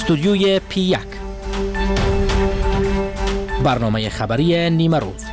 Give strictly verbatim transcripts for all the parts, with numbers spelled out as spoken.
استودیوی پی یک، برنامه خبری نیمه روز.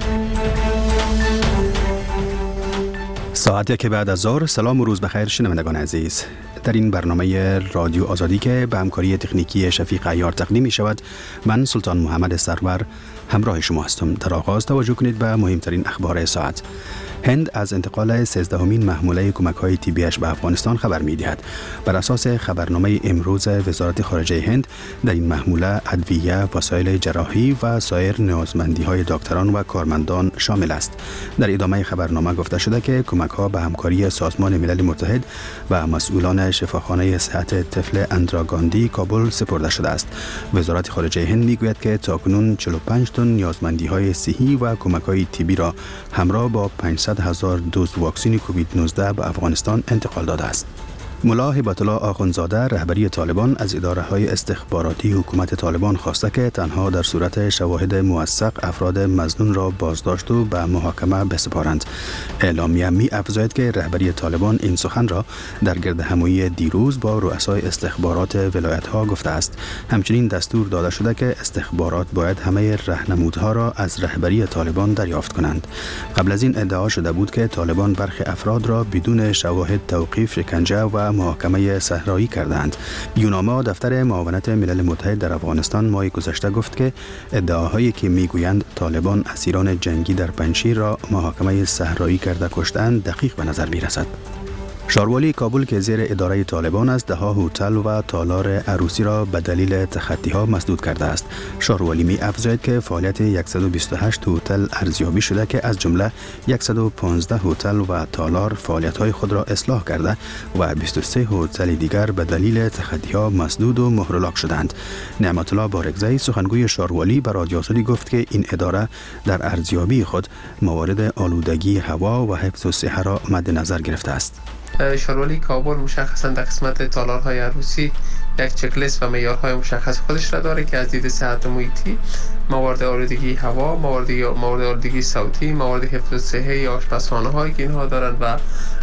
ساعتی که بعد از ظهر. سلام و روز بخیر شنوندگان عزیز. در این برنامه رادیو آزادی که به همکاری تکنیکی شفیق عیار تقدیم می شود، من سلطان محمد سرور همراه شما هستم. در آغاز توجه کنید به مهمترین اخبار ساعت. هند از انتقال سیزدهمین محموله کمک‌های طبیعیش به افغانستان خبر می‌دهد. بر اساس خبرنامه امروز وزارت خارجه هند، در این محموله ادویه، وسایل جراحی و سایر نیازمندی‌های دکتران و کارمندان شامل است. در ادامه خبرنامه گفته شده که کمک‌ها به همکاری سازمان ملل متحد و مسئولان شفاخانه صحت طفل اندرا گاندی کابل سپرده شده است. وزارت خارجه هند می‌گوید که تاکنون چهل و پنج تن نیازمندی‌های صحی و کمک‌های طبی را همراه با پانصد هزار دوز واکسن کووید نوزده به افغانستان انتقال داده است. ملا هبت الله آخوندزاده رهبری طالبان از اداره‌های استخباراتی حکومت طالبان خواسته که تنها در صورت شواهد موثق افراد مظنون را بازداشت و به محاکمه بسپارند. اعلامیه می افزاید که رهبری طالبان این سخن را در گردهمایی دیروز با رؤسای استخبارات ولایت‌ها گفته است. همچنین دستور داده شده که استخبارات باید همه راهنمودها را از رهبری طالبان دریافت کنند. قبل از این ادعا شده بود که طالبان برخی افراد را بدون شواهد توقیف، شکنجه و محاکمه صحرایی کردند. یوناما دفتر معاونت ملل متحد در افغانستان ماه گذشته گفت که ادعاهایی که میگویند طالبان اسیران جنگی در پنجشیر را محاکمه صحرایی کرده کشتند دقیق به نظر میرسد. شاروالی کابل که زیر اداره طالبان است، دهها هتل و تالار عروسی را به دلیل تخطی‌ها مسدود کرده است. شاروالی می افزاید که فعالیت صد و بیست و هشت هتل ارزیابی شده که از جمله صد و پانزده هتل و تالار فعالیت‌های خود را اصلاح کرده و بیست و سه هتل دیگر به دلیل تخطی‌ها مسدود و مهرلاک شدند. نعمت الله بارگزئی سخنگوی شاروالی به رادیو آزادی گفت که این اداره در ارزیابی خود موارد آلودگی هوا و حفظ صحه را مد نظر گرفته است. شاروالی کابل مشخصا در قسمت تالارهای عروسی یک چکلیست و معیارهای مشخص خودش را داره که از دید صحت محیطی، موارد آلودگی هوا، موارد موارد آلودگی صوتی، موارد حفظ صحه آشپزخانه هایی که اینها دارن و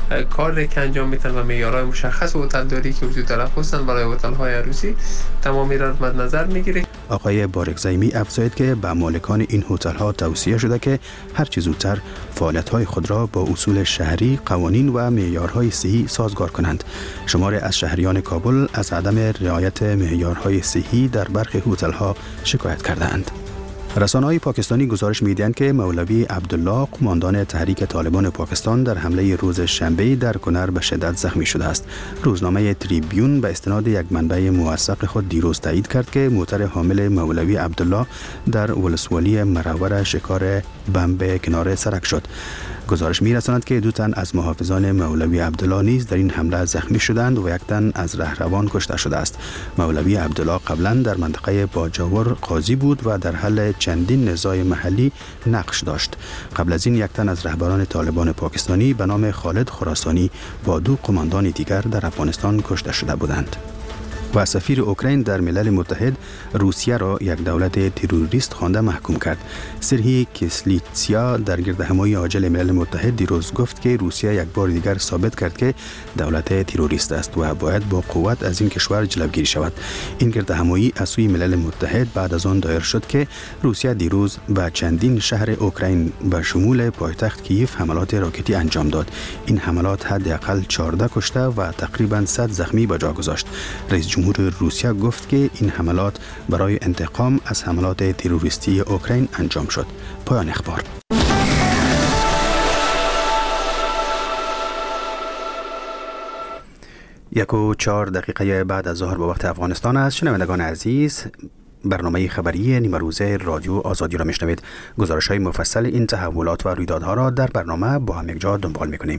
کار که انجام میتن و معیارهای مشخص هتل داری که وجود داره خصوصا برای هتل های عروسی تمامی را مد نظر میگیره. آقای بارگزئی می افزاید که به مالکان این هتل ها توصیه شده که هر چه زودتر فعالیت های خود را با اصول شهری، قوانین و معیارهای صحی سازگار کنند. شماری از شهریان کابل از عدم رعایت معیارهای صحی در برخی هتل ها شکایت کردند. رسانه‌های پاکستانی گزارش می‌دهند که مولوی عبدالله قماندان تحریک طالبان پاکستان در حمله روز شنبه در کنر به شدت زخمی شده است. روزنامه تریبیون به استناد یک منبع موثق خود دیروز تایید کرد که موتر حامل مولوی عبدالله در ولسوالی مراور شکار بمب کنار سرک شد. گزارش می‌رساند که دو تن از محافظان مولوی عبدالله نیز در این حمله زخمی شدند و یک تن از رهروان کشته شده است. مولوی عبدالله قبلا در منطقه باجاور قاضی بود و در حل چندین نزاع محلی نقش داشت. قبل از این یک تن از رهبران طالبان پاکستانی به نام خالد خراسانی با دو قماندان دیگر در افغانستان کشته شده بودند. و سفیر اوکراین در ملل متحد روسیه را یک دولت تروریست خوانده محکوم کرد. سرهی کسلیتسیا در گردهمایی عاجل ملل متحد دیروز گفت که روسیه یک بار دیگر ثابت کرد که دولت تروریست است و باید با قوت از این کشور جلوگیری شود. این گردهمایی از سوی ملل متحد بعد از آن دایر شد که روسیه دیروز به چندین شهر اوکراین به شمول پایتخت کیف حملات راکتی انجام داد. این حملات حداقل چهارده کشته و تقریباً صد زخمی به جا گذاشت. رئیس جمهور روسیه گفت که این حملات برای انتقام از حملات تروریستی اوکراین انجام شد. پایان اخبار. یک و چهار دقیقه بعد از ظهر به وقت افغانستان است. شنوندگان عزیز، برنامه خبری نیمه روزه رادیو آزادی را میشنوید. گزارش های مفصل این تحولات و رویدادها را در برنامه با هم یکجا دنبال میکنیم.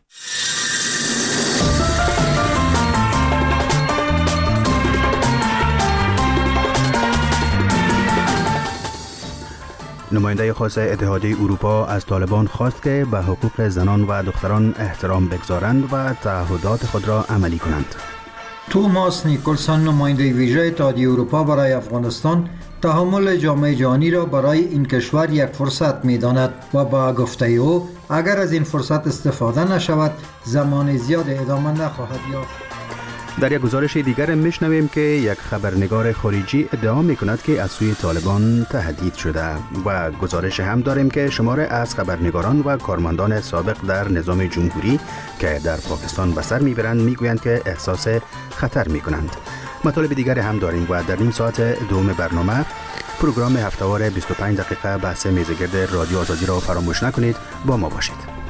نماینده خاص اتحادیه اروپا از طالبان خواست که به حقوق زنان و دختران احترام بگذارند و تعهدات خود را عملی کنند. توماس نیکلسون نماینده ویژه اتحادیه اروپا برای افغانستان تحمل جامعه جهانی را برای این کشور یک فرصت می‌داند و با گفته او اگر از این فرصت استفاده نشود زمان زیاد ادامه نخواهد یافت. در یک گزارش دیگر میشنویم که یک خبرنگار خارجی ادعا میکند که از سوی طالبان تهدید شده و گزارش هم داریم که شماره از خبرنگاران و کارمندان سابق در نظام جمهوری که در پاکستان به سر میبرند میگویند که احساس خطر میکنند. مطالب دیگر هم داریم و در نیم ساعت دوم برنامه پروگرام هفته‌وار بیست و پنج دقیقه بحث میزگرد رادیو آزادی را فراموش نکنید. با ما باشید.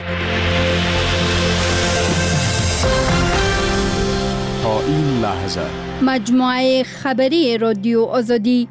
تا این لحظه مجموعه خبری رادیو آزادی.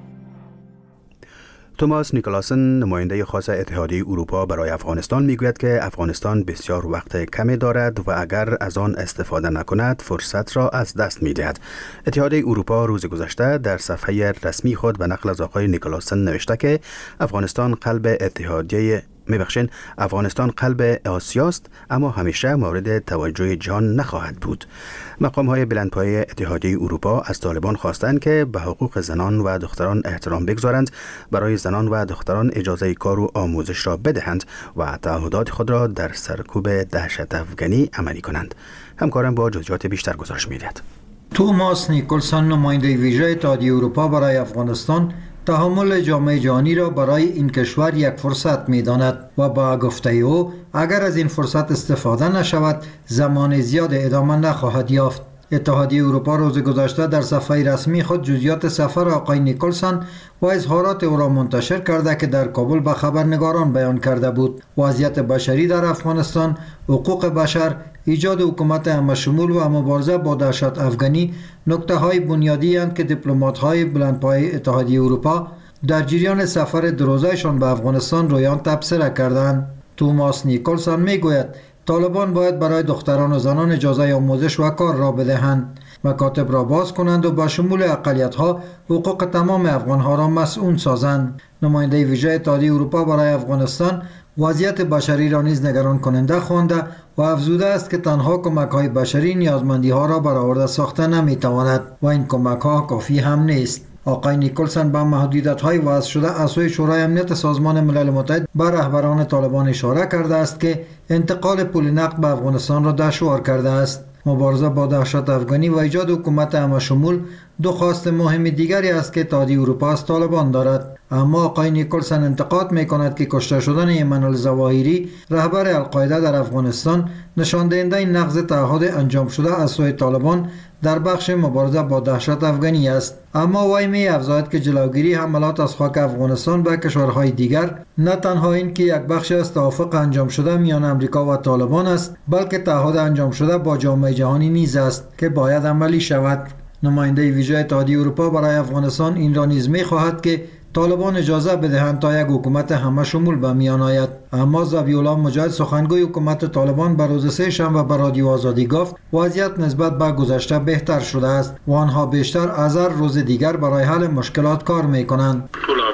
توماس نیکلاسن نماینده خاص اتحادیه اروپا برای افغانستان میگوید که افغانستان بسیار وقت کمی دارد و اگر از آن استفاده نکند فرصت را از دست میدهد. اتحادیه اروپا روز گذشته در صفحه رسمی خود به نقل از آقای نیکلاسن نوشته که افغانستان قلب اتحادیه میبخشین افغانستان قلب آسیاست اما همیشه مورد توجه جهان نخواهد بود. مقام های بلندپایه اتحادیه اروپا از طالبان خواستند که به حقوق زنان و دختران احترام بگذارند، برای زنان و دختران اجازه کار و آموزش را بدهند و تعهدات خود را در سرکوب دهشت افغانی عملی کنند. همکارم با جزئیات بیشتر گزارش می‌دهد. توماس نیکلسن نماینده ویژه اتحادیه اروپا برای افغانستان تحمل جامعه جهانی را برای این کشور یک فرصت می داند و با گفته او اگر از این فرصت استفاده نشود زمان زیاد ادامه نخواهد یافت. اتحادیه اروپا روز گذشته در صفحه رسمی خود جزئیات سفر آقای نیکلسن و اظهارات او را منتشر کرده که در کابل به خبرنگاران بیان کرده بود. وضعیت بشری در افغانستان، حقوق بشر، ایجاد حکومت همه‌شمول و مبارزه با دهشت افغانی نکته های بنیادی اند که دیپلمات های بلندپایه اتحادیه اروپا در جریان سفر دروزهشان به افغانستان رویان تبصره کردند. توماس نیکلسن میگوید طالبان باید برای دختران و زنان اجازه آموزش و کار را بدهند، مکاتب را باز کنند و با شمول اقلیت‌ها حقوق تمام افغان‌ها را مسئول سازند. نماینده ویژه اتحادیه اروپا برای افغانستان وضعیت بشری را نیز نگران کننده خوانده و افزوده است که تنها کمک‌های بشری نیازمندی‌ها را برآورده ساخته نمی‌تواند و این کمک‌ها کافی هم نیست. آقای نیکلسن با محدودیت‌های وضع شده از سوی شورای امنیت سازمان ملل متحد بر رهبران طالبان اشاره کرده است که انتقال پول نقد به افغانستان را دشوار کرده است. مبارزه با دهشت افغانی و ایجاد حکومت همه‌شمول دو خواست مهم دیگری است که اتحادیه اروپا از طالبان دارد. اما آقای نیکلسن انتقاد می‌کند که کشته شدن ایمن الظواهری رهبر القاعده در افغانستان نشان دهنده نقض تعهد انجام شده از سوی طالبان در بخش مبارزه با دهشت افغانی است. اما وی می افزاید که جلوگیری حملات از خاک افغانستان به کشورهای دیگر نه تنها این که یک بخش از توافق انجام شده میان امریکا و طالبان است، بلکه تعهد انجام شده با جامعه جهانی نیز است که باید عملی شود. نماینده ویژه اتحادیه اروپا برای افغانستان این را نیز می خواهد که طالبان اجازه بدهند تا یک حکومت همه شمول به میان آید. اما ذبیح الله مجاهد سخنگوی حکومت طالبان بر روز سه شنبه به رادیو آزادی گفت وضعیت نسبت به گذشته بهتر شده است و آنها بیشتر از هر روز دیگر برای حل مشکلات کار میکنند.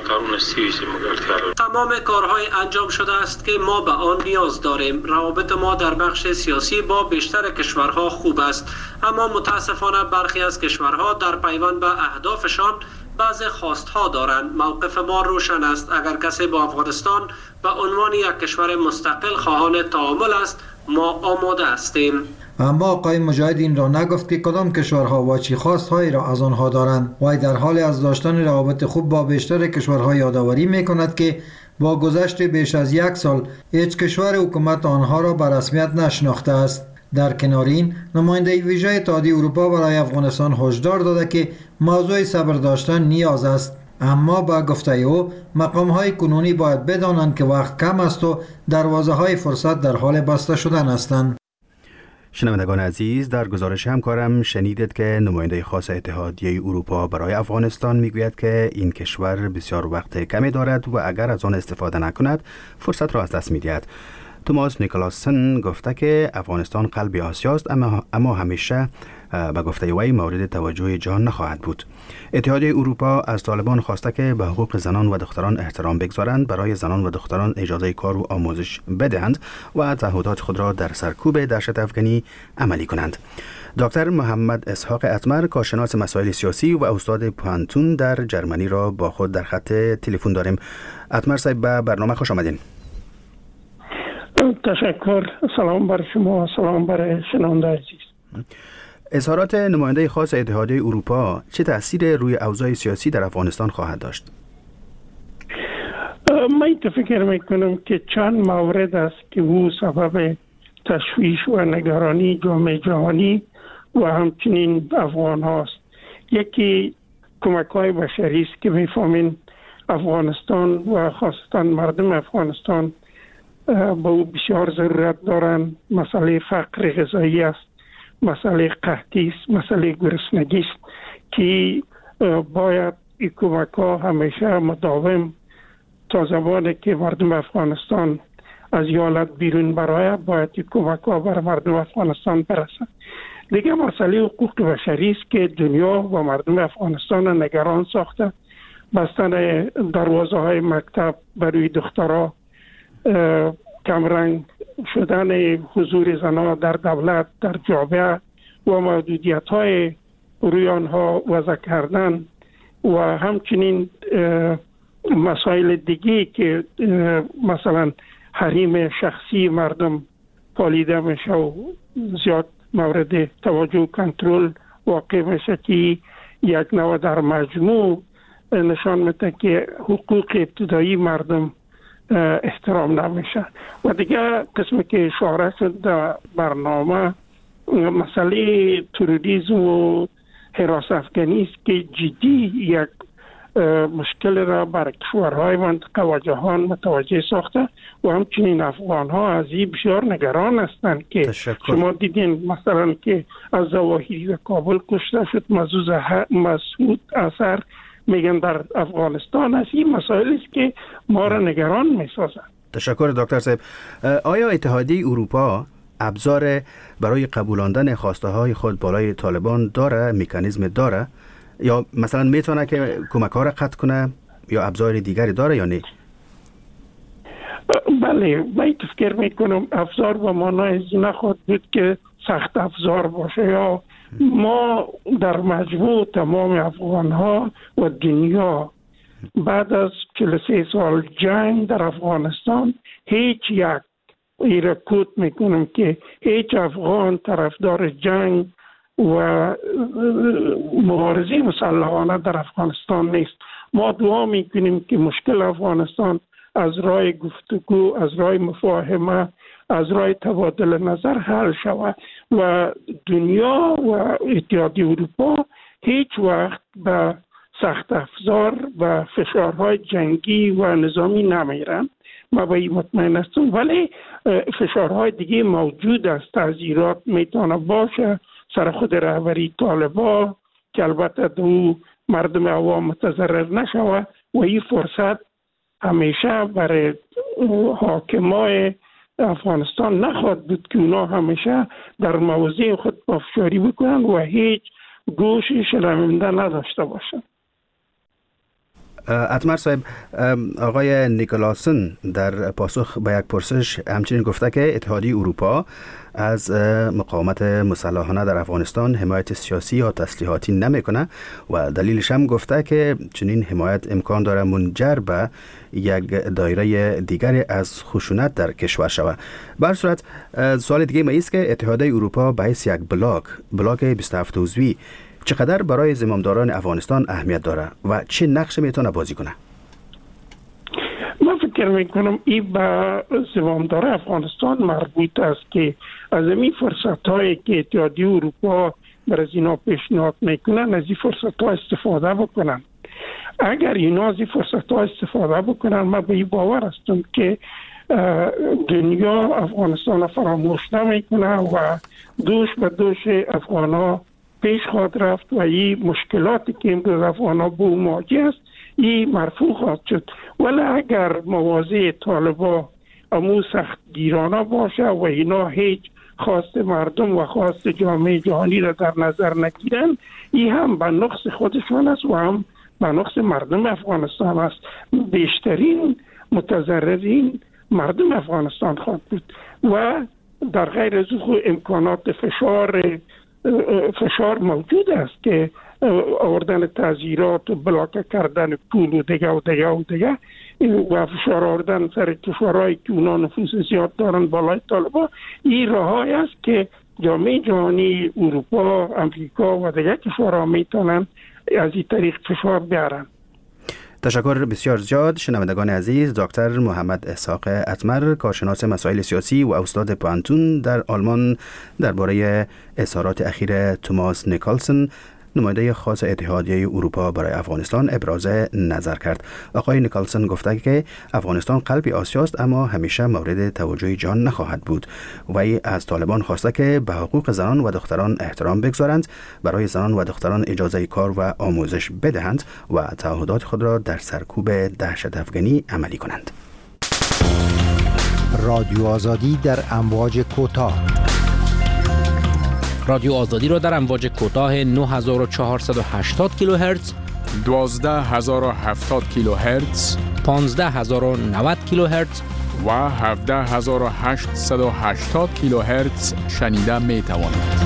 تمام کارهای انجام شده است که ما به آن نیاز داریم. روابط ما در بخش سیاسی با بیشتر کشورها خوب است، اما متاسفانه برخی از کشورها در پیوند به اهدافشان بعض خواستها دارند. موقف ما روشن است. اگر کسی با افغانستان به عنوان یک کشور مستقل خواهان تعامل است، ما آماده هستیم. اما آقای مجاهد این را نگفت که کدام کشورها و چی خواستهایی را از آنها دارند. وی در حال از داشتن روابط خوب با بیشتر کشورها یادآوری میکند که با گذشت بیش از یک سال هیچ کشور حکومت آنها را به رسمیت نشناخته است. در کنار این نماینده ویژه اتحادیه اروپا برای افغانستان هشدار داده که موضوع صبر داشتن نیاز است، اما با گفته او مقام های کنونی باید بدانند که وقت کم است و دروازه های فرصت در حال بسته شدن هستند. شنوندگان عزیز، در گزارش همکارم شنیدید که نماینده خاص اتحادیه اروپا برای افغانستان میگوید که این کشور بسیار وقت کمی دارد و اگر از آن استفاده نکند فرصت را از دست میدهد. توماس نیکلاسن گفته که افغانستان قلب آسیاست اما اما همیشه به گفته وی مورد توجه جهان نخواهد بود. اتحادیه اروپا از طالبان خواسته که به حقوق زنان و دختران احترام بگذارند، برای زنان و دختران اجازه کار و آموزش بدهند و تعهدات خود را در سرکوب دهشت افغانی عملی کنند. دکتر محمد اسحاق اتمر، کارشناس مسائل سیاسی و استاد پانتون در جرمنی را با خود در خط تلفن داریم. اتمر صاحب، به برنامه خوش آمدین. تشکر. سلام بر شما، سلام بر شنونده عزیز. اظهارات نماینده خاص اتحادیه اروپا چه تأثیر روی اوضاع سیاسی در افغانستان خواهد داشت؟ من فکر میکنم که چند مورد است که او سبب تشویش و نگرانی جامعه جهانی و همچنین افغان هاست. یکی کمک های بشری است که میفهمین افغانستان و خاصتا مردم افغانستان با او بسیار ضرورت دارند. مسئله فقر غذایی است، مسئله قحطی است، مسئله گرسنگی است که باید این کمک ها همیشه مداوم تا زمانی که مردم افغانستان از یالت بیرون برآید باید این کمک ها بر مردم افغانستان برسد. دیگه مسئله حقوق بشری است که دنیا و مردم افغانستان نگران ساخته. بستن دروازه های مکتب برای دخترها، کمرنگ شدن حضور زنان در دولت، در جامعه و محدودیت های روی آنها وضع کردن و همچنین مسائل دیگه که مثلا حریم شخصی مردم پالیده میشه و زیاد مورد توجه و کنترل واقع میشه که یک نوع در مجموع نشان میده که حقوق ابتدایی مردم احترام نمیشه. و دیگه قسمی که اشاره شد در برنامه مسئله تروریسم و حراس افغانی است که جدی یک مشکل را بر کشورهای منطقه و جهان متوجه ساخته و همچنین افغان ها از این بسیار نگران هستند که تشکر. شما دیدین مثلا که از ظواهری در کابل کشته شد، مسعود اثر میگن در افغانستان است. این مسائل است که ما را نگران میسازند. تشکر دکتر صاحب. آیا اتحادیه اروپا ابزار برای قبولاندن خواسته های خود بالای طالبان داره، مکانیزم داره، یا مثلا میتونه که کمک ها را قطع کنه یا ابزار دیگری داره یا نه؟ بله، من فکر میکنم ابزار و معنای نخواهد بود که سخت افزار باشه. یا ما در مجموع تمام افغان ها و دنیا بعد از چهل و سه سال جنگ در افغانستان هیچ یک ایرکوت میکنم که هیچ افغان طرفدار جنگ و مبارزه مسلحانه در افغانستان نیست. ما دعا میکنیم که مشکل افغانستان از راه گفتگو، از راه مفاهمه، از راه تبادل نظر حل شود و دنیا و اتحادیه اروپا هیچ وقت به سخت افزار و فشارهای جنگی و نظامی نمیرن. ما به این مطمئن هستم، ولی فشارهای دیگه موجود است. تعزیرات میتونه باشه سر خود رهبری طالبان که البته دو مردم عوام متضرر نشوه و این فرصت همیشه برای حاکمای افغانستان نخواهد بود که اونا همیشه در موضع خود پافشاری بکنن و هیچ گوشی شرمنده نداشته باشن. اتمر صاحب، آقای نیکلاسن در پاسخ به یک پرسش همچنین گفته که اتحادیه اروپا از مقاومت مسلحانه در افغانستان حمایت سیاسی یا تسلیحاتی نمیکنه و دلیلش هم گفته که چنین حمایت امکان داره منجر به یک دایره دیگری از خشونت در کشور شود. به هر صورت سوال دیگه ما است که اتحادیه اروپا به حیث یک بلاک بلاک بیست و هفت عضوی چقدر برای زمامداران افغانستان اهمیت داره و چه نقش میتونه بازی کنه؟ من فکر میکنم این به زمامدار افغانستان مربوط است که از این فرصت هایی که اتحادیه اروپا برای اینا پیشنهاد میکنن از این فرصت ها استفاده بکنن. اگر اینا از این فرصت ها استفاده بکنن من به این باور هستم که دنیا افغانستان فراموش نمیکنه و دوش به دوش افغان ها پیش خواهد رفت و این مشکلاتی که امروز افغان ها با مواجه است این مرفوع خواهد شد. ولی اگر مواضع طالبان امو سخت گیرانه باشه و اینا هیچ خواست مردم و خواست جامعه جهانی را در نظر نگیرن، این هم به نقص خودشان است و هم به نقص مردم افغانستان است. بیشترین متضررین مردم افغانستان خواهد بود و در غیر از او امکانات فشار فشار موجود است که آوردن تعزیرات و بلاک کردن پول و دیگه و دیگه و دیگه و فشار آوردن سر کشورهایی که اونا نفوذ زیاد دارن بالای طالبان. این راه‌هایی است که جامعه جهانی، اروپا، امریکا و دیگر کشورها میتونن از این طریق فشار بیارن. تشکر بسیار زیاد. شنوندگان عزیز، دکتر محمد اسحاق اتمر، کارشناس مسائل سیاسی و استاد پانتون در آلمان، درباره اظهارات اخیر توماس نیکلسن، نماینده خاص اتحادیه اروپا برای افغانستان، ابراز نظر کرد. آقای نیکلسن گفته که افغانستان قلب آسیا است اما همیشه مورد توجه جهان نخواهد بود. وی از طالبان خواسته که به حقوق زنان و دختران احترام بگذارند، برای زنان و دختران اجازه کار و آموزش بدهند و تعهدات خود را در سرکوب دهشت افغانی عملی کنند. رادیو آزادی در امواج کوتاه. رادیو آزادی را در امواج کوتاه نه هزار و چهارصد و هشتاد کیلوهرتز، دوازده هزار و هفتاد کیلوهرتز، پانزده هزار و نود کیلوهرتز و هفده هزار و هشتصد و هشتاد کیلوهرتز شنیده می توانید.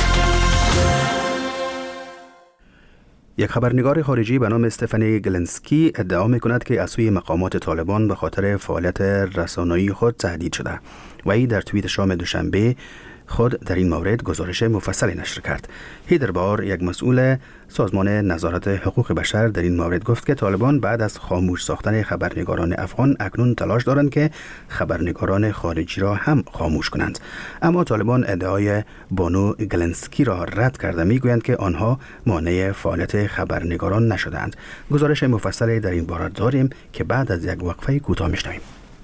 یک خبرنگار خارجی به نام استفانی گلنسکی ادعا می کند که از سوی مقامات طالبان به خاطر فعالیت رسانه‌ای خود تهدید شده. وی در توییت شام دوشنبه خود در این مورد گزارش مفصلی نشر کرد. هیدربار، یک مسئول سازمان نظارت حقوق بشر، در این مورد گفت که طالبان بعد از خاموش ساختن خبرنگاران افغان اکنون تلاش دارند که خبرنگاران خارجی را هم خاموش کنند. اما طالبان ادعای بانو گلنسکی را رد کرده، میگویند که آنها مانع فعالیت خبرنگاران نشدند. گزارش مفصلی در این باره داریم که بعد از یک وقفه کوتاه میشنویم.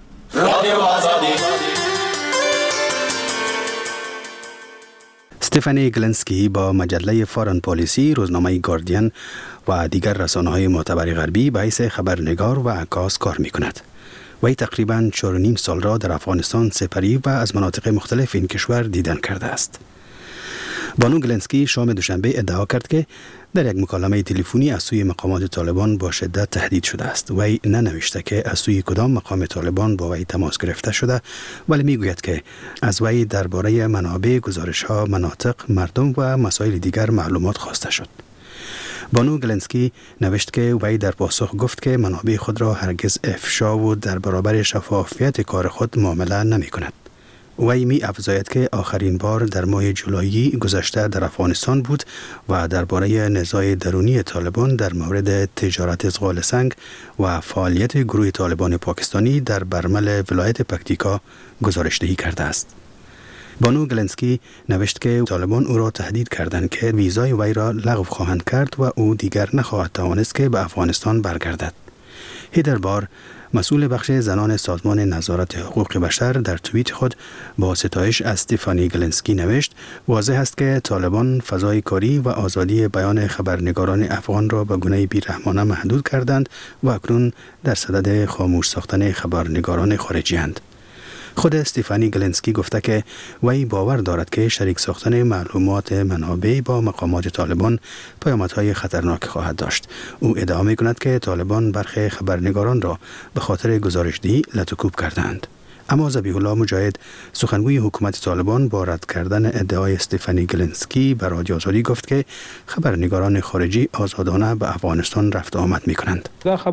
استفانی گلنسکی با مجله فارن پالیسی، روزنامه گاردین و دیگر رسانه‌های معتبر غربی به حیث خبرنگار و عکاس کار می‌کند. وی تقریباً چهار و نیم سال را در افغانستان سپری و از مناطق مختلف این کشور دیدن کرده است. بانو گلنسکی شام دوشنبه ادعا کرد که در یک مکالمه تلفنی از سوی مقامات طالبان با شدت تهدید شده است. وی ننوشته که از سوی کدام مقام طالبان با وی تماس گرفته شده، ولی میگوید که از وی درباره منابع، گزارش‌ها، مناطق، مردم و مسائل دیگر معلومات خواسته شد. بانو گلنسکی نوشت که وی در پاسخ گفت که منابع خود را هرگز افشا و در برابر شفافیت کار خود معامله نمی کند. وی می افزاید که آخرین بار در ماه جولای گذشته در افغانستان بود و درباره نزاع درونی طالبان در مورد تجارت ازغال سنگ و فعالیت گروه طالبان پاکستانی در برمل ولایت پکتیکا گزارش‌دهی کرده است. بانو گلنسکی نوشت که طالبان او را تهدید کردند که ویزای وی را لغو خواهند کرد و او دیگر نخواهد توانست که به افغانستان برگردد. هیدربار، مسئول بخش زنان سازمان نظارت حقوق بشر، در توییت خود با ستایش از استفانی گلنسکی نوشت: واضح است که طالبان فضای کاری و آزادی بیان خبرنگاران افغان را به گونه بی‌رحمانه محدود کردند و اکنون در صدد خاموش ساختن خبرنگاران خارجی اند. خود استفانی گلنسکی گفته که وی باور دارد که شریک ساختن معلومات منابع با مقامات طالبان پیامدهای خطرناک خواهد داشت. او ادعا می کند که طالبان برخی خبرنگاران را به خاطر گزارش‌دهی لطوکوب کردند. اما ذبیح الله مجاهد، سخنگوی حکومت طالبان، با رد کردن ادعای استفانی گلنسکی به رادیو آزادی گفت که خبرنگاران خارجی آزادانه به افغانستان رفت آمد می کنند.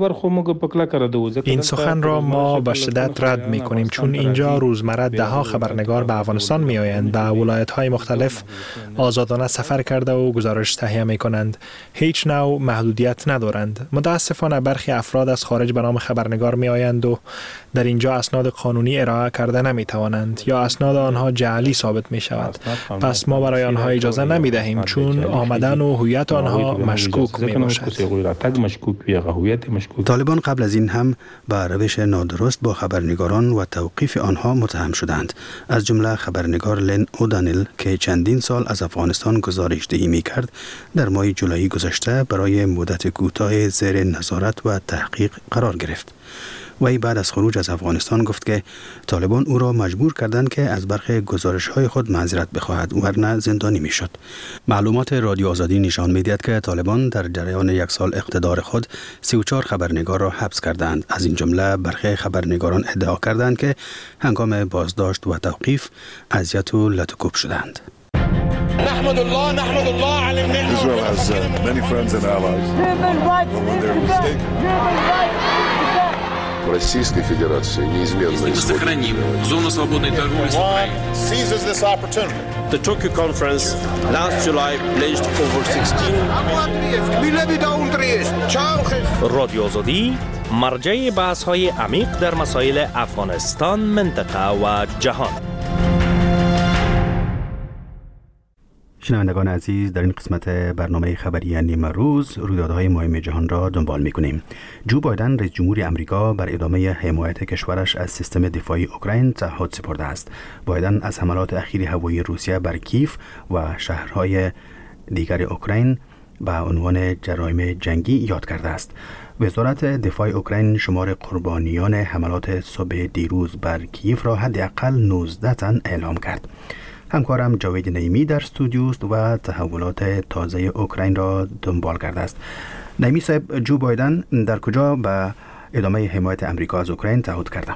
این سخن را ما به شدت رد می کنیم، چون اینجا روزمره ده ها خبرنگار به افغانستان می آیند، به ولایت های مختلف آزادانه سفر کرده و گزارش تهیه می کنند. هیچ نوع محدودیت ندارند. متاسفانه برخی افراد از خارج به نام خبرنگار می آیند و در اینجا اسناد قانونی ارائه کرده نمی توانند یا اسناد آنها جعلی ثابت می شود. پس ما برای آنها اجازه نمی دهیم، چون آمدن و هویت آنها مشکوک می باشد. طالبان قبل از این هم به روش نادرست با خبرنگاران و توقیف آنها متهم شدند، از جمله خبرنگار لن اودانیل که چندین سال از افغانستان گزارش‌دهی می کرد، در ماه جولای گذشته برای مدت کوتاه زیر نظارت و تحقیق قرار گرفت. وی بعد از خروج از افغانستان گفت که طالبان او را مجبور کردند که از برخی گزارش‌های خود معذرت بخواهد، ورنه زندانی می‌شد. معلومات رادیو آزادی نشان می‌دهد که طالبان در جریان یک سال اقتدار خود سی و چهار خبرنگار را حبس کردند. از این جمله برخی خبرنگاران ادعا کردند که هنگام بازداشت و توقیف اذیت و لطوکوب شدند. نحمد الله نحمد الله على النعمة. Israel has uh, many friends and allies. But when they're mistaken. Российской Федерации неизменно Мы сохраним зону свободной торговли с Украиной. Seizes this opportunity. The Tokyo conference last July pledged over sixteen رادیو آزادی مرجع بحث‌های عمیق در مسائل افغانستان، منطقه و جهان. شنوندگان عزیز، در این قسمت برنامه خبری نیم روز رویدادهای مهم جهان را دنبال می‌کنیم. جو بایدن رئیس جمهور آمریکا بر ادامه حمایت کشورش از سیستم دفاعی اوکراین تعهد سپرده است. بایدن از حملات اخیر هوایی روسیه بر کیف و شهرهای دیگر اوکراین به عنوان جرایم جنگی یاد کرده است. وزارت دفاع اوکراین شمار قربانیان حملات صبح دیروز بر کیف را حداقل نوزده تن اعلام کرد. همکارم جاوید نعیمی در استودیو است و تحولات تازه اوکراین را دنبال کرده است. نعیمی صاحب، جو بایدن در کجا به ادامه حمایت امریکا از اوکراین تعهد کرده؟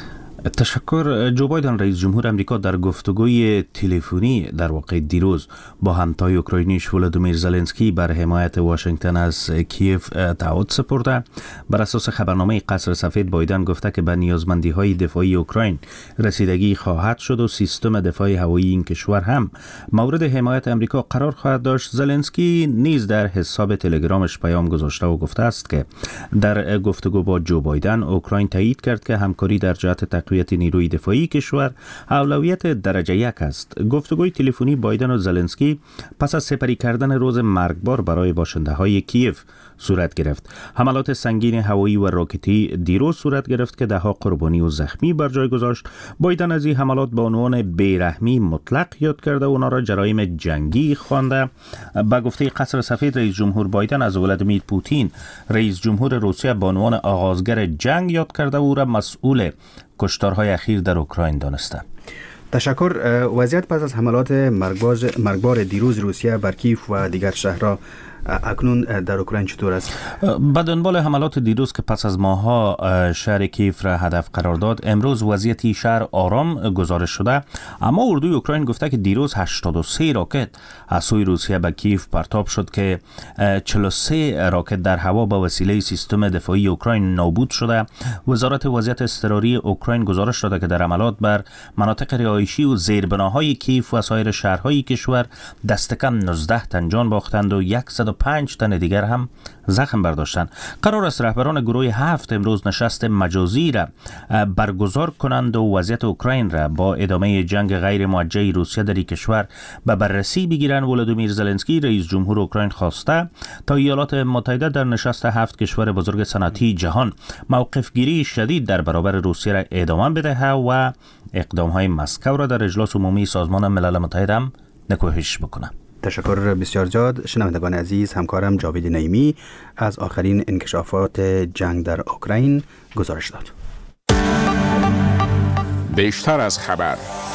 تشکر. جو بایدن رئیس جمهور آمریکا در گفتگوی تلفنی در واقع دیروز با همتای اوکراینیش ولادیمیر زلنسکی بر حمایت واشنگتن از کیف تعهد سپرده. بر اساس خبرنامه قصر سفید، بایدن گفته که به نیازمندی های دفاعی اوکراین رسیدگی خواهد شد و سیستم دفاعی هوایی این کشور هم مورد حمایت آمریکا قرار خواهد داشت. زلنسکی نیز در حساب تلگرامش پیام گذاشته و گفته است که در گفتگو با جو بایدن، اوکراین تایید کرد که همکاری در جهت تقویت نیروی دفاعی کشور اولویت درجه یک است. گفتگوی تلفنی بایدن و زلنسکی پس از سپری کردن روز مرگبار برای باشنده های کیف صورت گرفت. حملات سنگین هوایی و راکتی دیروز صورت گرفت که ده ها قربانی و زخمی بر جای گذاشت. بایدن از این حملات به عنوان بیرحمی مطلق یاد کرده و اونا را جرایم جنگی خوانده. با گفته قصر سفید، رئیس جمهور بایدن از ولادیمیر پوتین رئیس جمهور روسیه به عنوان آغازگر جنگ یاد کرده و او را مسئول کشتارهای اخیر در اوکراین دانسته. تشکر. وضعیت پس از حملات مرگبار دیروز روسیه بر کیف و دیگر شهرها اکنون در اوکراین چطور است؟ به دنبال حملات دیروز که پس از ماه‌ها شهر کیف را هدف قرار داد، امروز وضعیت شهر آرام گزارش شده، اما اردوی اوکراین گفته که دیروز هشتاد و سه راکت از سوی روسیه به کیف پرتاب شد که چهل و سه راکت در هوا به وسیله سیستم دفاعی اوکراین نابود شده. وزارت وضعیت اضطراری اوکراین گزارش داده که در حملات بر مناطق رهایشی و زیربناهای کیف و سایر شهرهای کشور دست کم نوزده تن جان باختند و صد و پنج تن دیگر هم زخم برداشتند. قرار است رهبران گروه هفت امروز نشست مجازی را برگزار کنند و وضعیت اوکراین را با ادامه جنگ غیر موجه روسیه در این کشور به بررسی بگیرند. ولادیمیر زلنسکی رئیس جمهور اوکراین خواسته تا ایالات متحده در نشست هفت کشور بزرگ صنعتی جهان موقف گیری شدید در برابر روسیه را ادامه بدهد و اقدام های مسکو را در اجلاس عمومی سازمان ملل متحد هم نکوهش بکنه. تشکر بسیار زیاد. شنوندگان عزیز، همکارم جاوید نعیمی از آخرین انکشافات جنگ در اوکراین گزارش داد. بیشتر از خبر.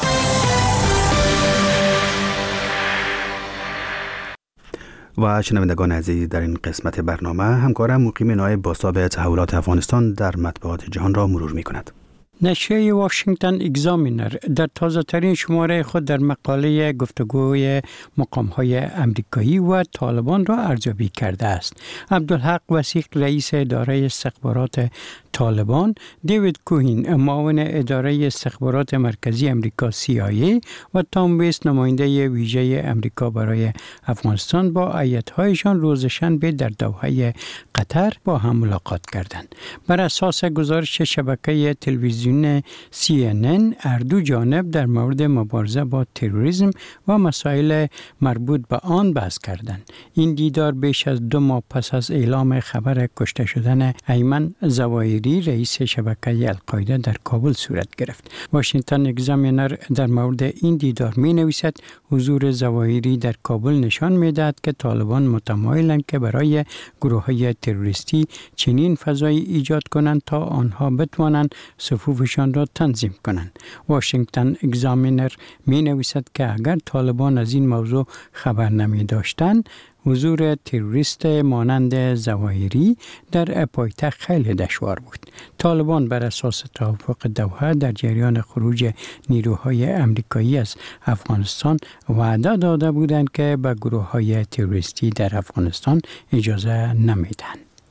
و شنوندگان عزیز، در این قسمت برنامه همکارم مقیم نایب باساب تحولات افغانستان در مطبوعات جهان را مرور می کند. نشریه واشنگتن اگزامینر در تازه ترین شماره خود در مقاله گفتگوی مقام‌های امریکایی و طالبان را ارزیابی کرده است. عبدالحق وثیق رئیس اداره استخبارات طالبان، دیوید کوهین معاون اداره استخبارات مرکزی امریکا سی آی ای و تام ویست نماینده ویژه امریکا برای افغانستان با هیئت‌هایشان روز شنبه در دوحه قطر با هم ملاقات کردند. بر اساس گزارش شبکه تلویزیون سی ان ان، هر دو جانب در مورد مبارزه با تروریسم و مسائل مربوط به آن بحث کردند. این دیدار بیش از دو ماه پس از اعلام خبر کشته شدن ایمن زواهری رئیس شبکه القاعده در کابل صورت گرفت. واشنگتن اگزامینر در مورد این دیدار می نویسد حضور زواهری در کابل نشان می دهد که طالبان متمایلند که برای گروه های تروریستی چنین فضایی ایجاد کنند تا آنها بتوانند صفوفشان را تنظیم کنند. واشنگتن اگزامینر می نویسد که اگر طالبان از این موضوع خبر نمی داشتند، حضور تروریست مانند زواهری در پایتخت خیلی دشوار بود. طالبان بر اساس توافق دوحه در جریان خروج نیروهای امریکایی از افغانستان وعده داده بودند که به گروه‌های تروریستی در افغانستان اجازه نمیدن.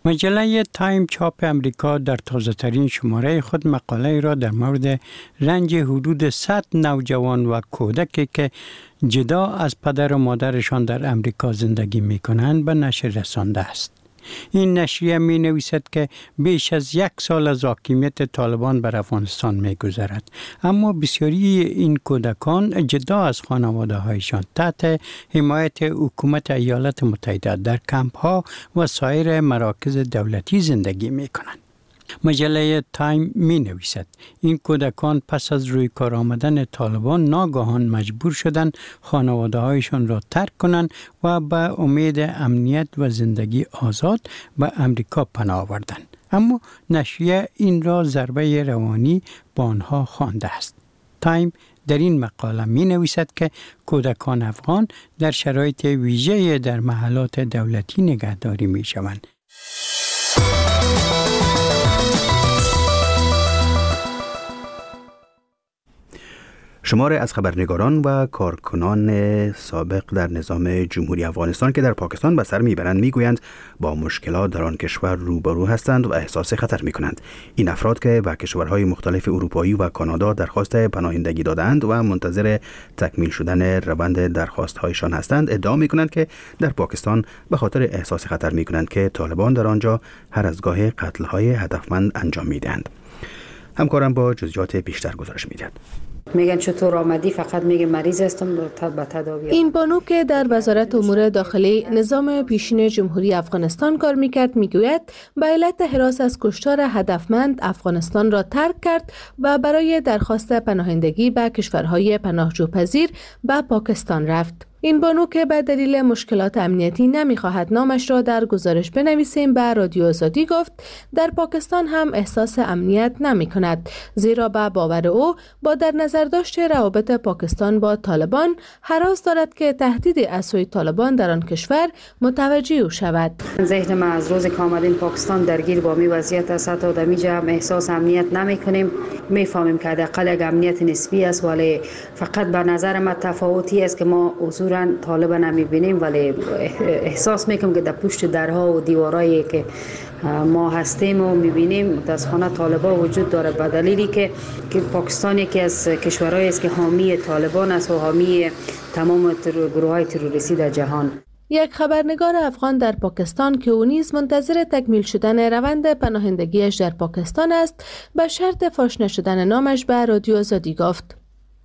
مجله تایم چاپ امریکا در تازه‌ترین شماره خود مقاله را در مورد رنج حدود صد نوجوان و کودکی که جدا از پدر و مادرشان در امریکا زندگی می‌کنند به نشر رسانده است. این نشریه می نویسد که بیش از یک سال از حاکمیت طالبان بر افغانستان می گذرد، اما بسیاری این کودکان جدا از خانواده هایشان تحت حمایت حکومت ایالات متحده در کمپ ها و سایر مراکز دولتی زندگی می کنند. مجله تایم می نویسد این کودکان پس از روی کار آمدن طالبان ناگهان مجبور شدند خانواده هایشان را ترک کنند و به امید امنیت و زندگی آزاد به امریکا پناه آوردند. اما نشریه این را ضربه روانی به آنها خوانده است. تایم در این مقاله می نویسد که کودکان افغان در شرایط ویژه در محلات دولتی نگهداری می شوند. شمار از خبرنگاران و کارکنان سابق در نظام جمهوری افغانستان که در پاکستان به سر میبرند میگویند با مشکلات در آن کشور روبرو هستند و احساس خطر میکنند. این افراد که به کشورهای مختلف اروپایی و کانادا درخواست پناهندگی دادند و منتظر تکمیل شدن روند درخواست‌هایشان هستند ادعا میکنند که در پاکستان به خاطر احساس خطر میکنند که طالبان در آنجا هر از گاه قتل‌های هدفمند انجام میدهند. همکارم با جزئیات بیشتر گزارش میدهد. میگن چطور آمدی؟ فقط میگه مریض هستم به تداوی. این بانو که در وزارت امور داخلی نظام پیشین جمهوری افغانستان کار میکرد میگوید به علت هراس از کشتار هدفمند افغانستان را ترک کرد و برای درخواست پناهندگی به کشورهای پناهجوپذیر به پاکستان رفت. این بانو که به دلیل مشکلات امنیتی نمیخواهد نامش را در گزارش بنویسیم به رادیو آزادی گفت در پاکستان هم احساس امنیت نمی کند، زیرا به باور او با در نظر داشت روابط پاکستان با طالبان هراس دارد که تهدید از سوی طالبان در آن کشور متوجه او شود. ذهن ما از روز که آمدیم پاکستان درگیر با می وضعیت است، تا در میجا هم احساس امنیت نمی کنیم. میفهمیم که حداقل یک امنیت نسبی است، ولی فقط به نظر ما تفاوتی است که ما حضور طالب نمیبینیم، ولی احساس میکنم که در پشت درها و دیوارایی که ما هستیم و میبینیم متاسفانه طالبان وجود داره، به دلیلی که که پاکستان یکی از کشورهایی است که حامی طالبان است و حامی تمام گروه‌های تروریستی در جهان. یک خبرنگار افغان در پاکستان که او نیز منتظر تکمیل شدن روند پناهندگیش در پاکستان است به شرط فاش نشدن نامش به رادیو آزادی گفت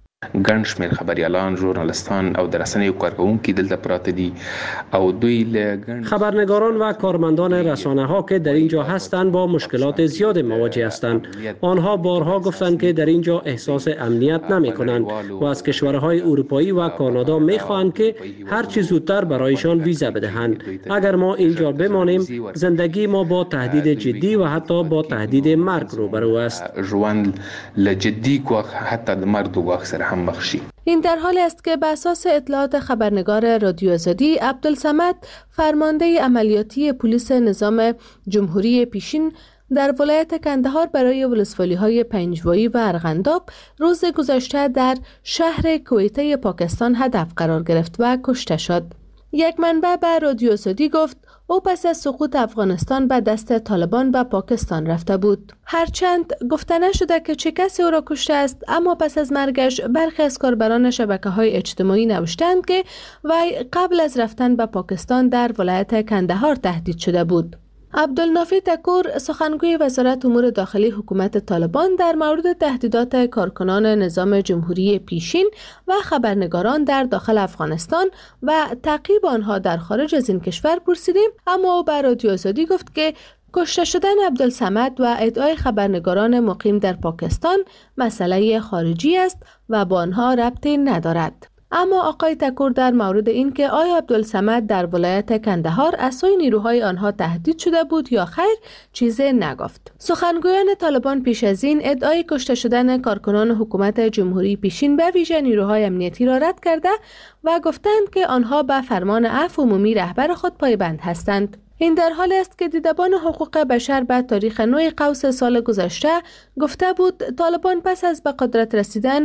ګڼ شمېر خبریالان، ژورنالیستان او د رسنیو کارکوونکي دلته پراته دي او دوی له خبرنگاران و کارمندان رسانه ها که در اینجا هستند با مشکلات زیاد مواجه هستند. آنها بارها گفتند که در اینجا احساس امنیت نمی کنند و از کشورهای اروپایی و کانادا می خواهند که هر چه زودتر برایشان ویزا بدهند. اگر ما اینجا بمانیم زندگی ما با تهدید جدی و حتی با تهدید مرگ روبرو است. ژوند له جدي ګواښ حتی د مرګ د ګواښ سره هم مخ شي. این در حالی است که به اساس اطلاعات خبرنگار رادیو آزادی عبدالصمد فرمانده عملیاتی پلیس نظام جمهوری پیشین در ولایت کندهار برای ولسوالی‌های پنجوایی و ارغنداب روز گذشته در شهر کویته پاکستان هدف قرار گرفت و کشته شد. یک منبع به رادیو آزادی گفت او پس از سقوط افغانستان به دست طالبان به پاکستان رفته بود. هرچند گفته نشده که چه کسی او را کشته است، اما پس از مرگش برخی از کاربران شبکه‌های اجتماعی نوشتند که وی قبل از رفتن به پاکستان در ولایت کندهار تهدید شده بود. عبدالنافی تکور سخنگوی وزارت امور داخلی حکومت طالبان در مورد تهدیدات کارکنان نظام جمهوری پیشین و خبرنگاران در داخل افغانستان و تعقیب آنها در خارج از این کشور پرسیدیم، اما او به رادیو آزادی گفت که کشته شدن عبدالصمد و ادعای خبرنگاران مقیم در پاکستان مسئله خارجی است و با آنها ربطی ندارد. اما آقای تکور در مورد این که آیا عبدالصمد در ولایت کندهار از سوی نیروهای آنها تهدید شده بود یا خیر چیزی نگفت. سخنگویان طالبان پیش از این ادعای کشته شدن کارکنان حکومت جمهوری پیشین به ویژه نیروهای امنیتی را رد کرده و گفتند که آنها به فرمان عفو عمومی رهبر خود پایبند هستند. این در حالی است که دیدبان حقوق بشر به تاریخ نو قوس سال گذشته گفته بود طالبان پس از به قدرت رسیدن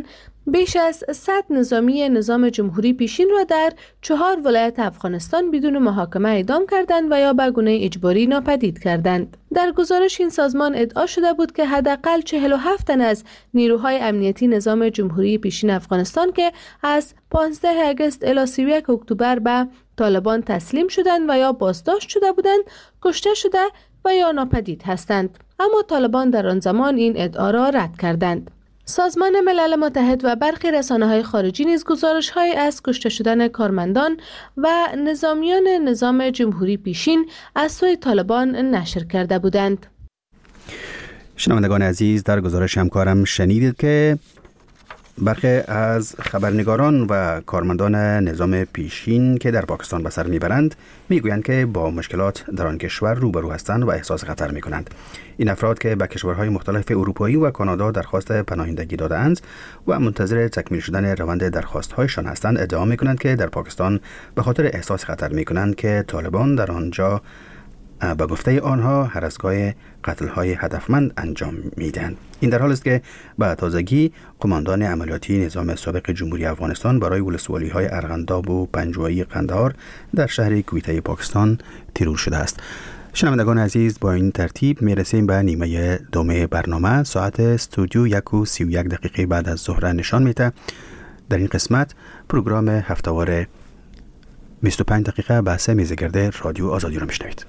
بیش از صد نظامی نظام جمهوری پیشین را در چهار ولایت افغانستان بدون محاکمه اعدام کردند و یا به گونه اجباری ناپدید کردند. در گزارش این سازمان ادعا شده بود که حداقل چهل و هفت تن از نیروهای امنیتی نظام جمهوری پیشین افغانستان که از پانزده آگوست الی سی و یک اکتبر به طالبان تسلیم شدند و یا بازداشت شده بودند، کشته شده و یا ناپدید هستند. اما طالبان در آن زمان این ادعا را رد کردند. سازمان ملل متحد و برخی رسانه‌های خارجی نیز گزارش‌های از کشته شدن کارمندان و نظامیان نظام جمهوری پیشین از سوی طالبان نشر کرده بودند. شنوندگان عزیز، در گزارش همکارم شنیدید که برخی از خبرنگاران و کارمندان نظام پیشین که در پاکستان به سر میبرند میگویند که با مشکلات در آن کشور روبرو هستند و احساس خطر میکنند. این افراد که به کشورهای مختلف اروپایی و کانادا درخواست پناهندگی داده‌اند و منتظر تکمیل شدن روند درخواست‌هایشان هستند، ادعا میکنند که در پاکستان به خاطر احساس خطر میکنند که طالبان در آنجا به گفته آنها هراسگاه قتل‌های هدفمند انجام میدهند. این در حالی است که به تازگی قماندان عملیاتی نظام سابق جمهوری افغانستان برای ولسوالی‌های ارغنداب و پنجوایی قندهار در شهر کویته پاکستان تیرور شده است. شنوندگان عزیز، با این ترتیب میرسیم به نیمه دوم برنامه. ساعت استودیو یک و سی و یک دقیقه بعد از ظهر نشان میده. در این قسمت پروگرام هفته‌وار بیست و پنج دقیقه بحث میزگرد رادیو آزادی را میشنوید.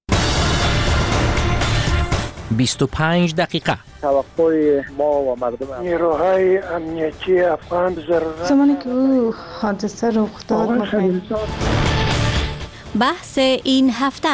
بیست و پنج دقیقه توقع ما و مردم نیروهای امنیتی افغان ضرورت زمانی که او حادثه رخ داد مخیم. بحث این هفته.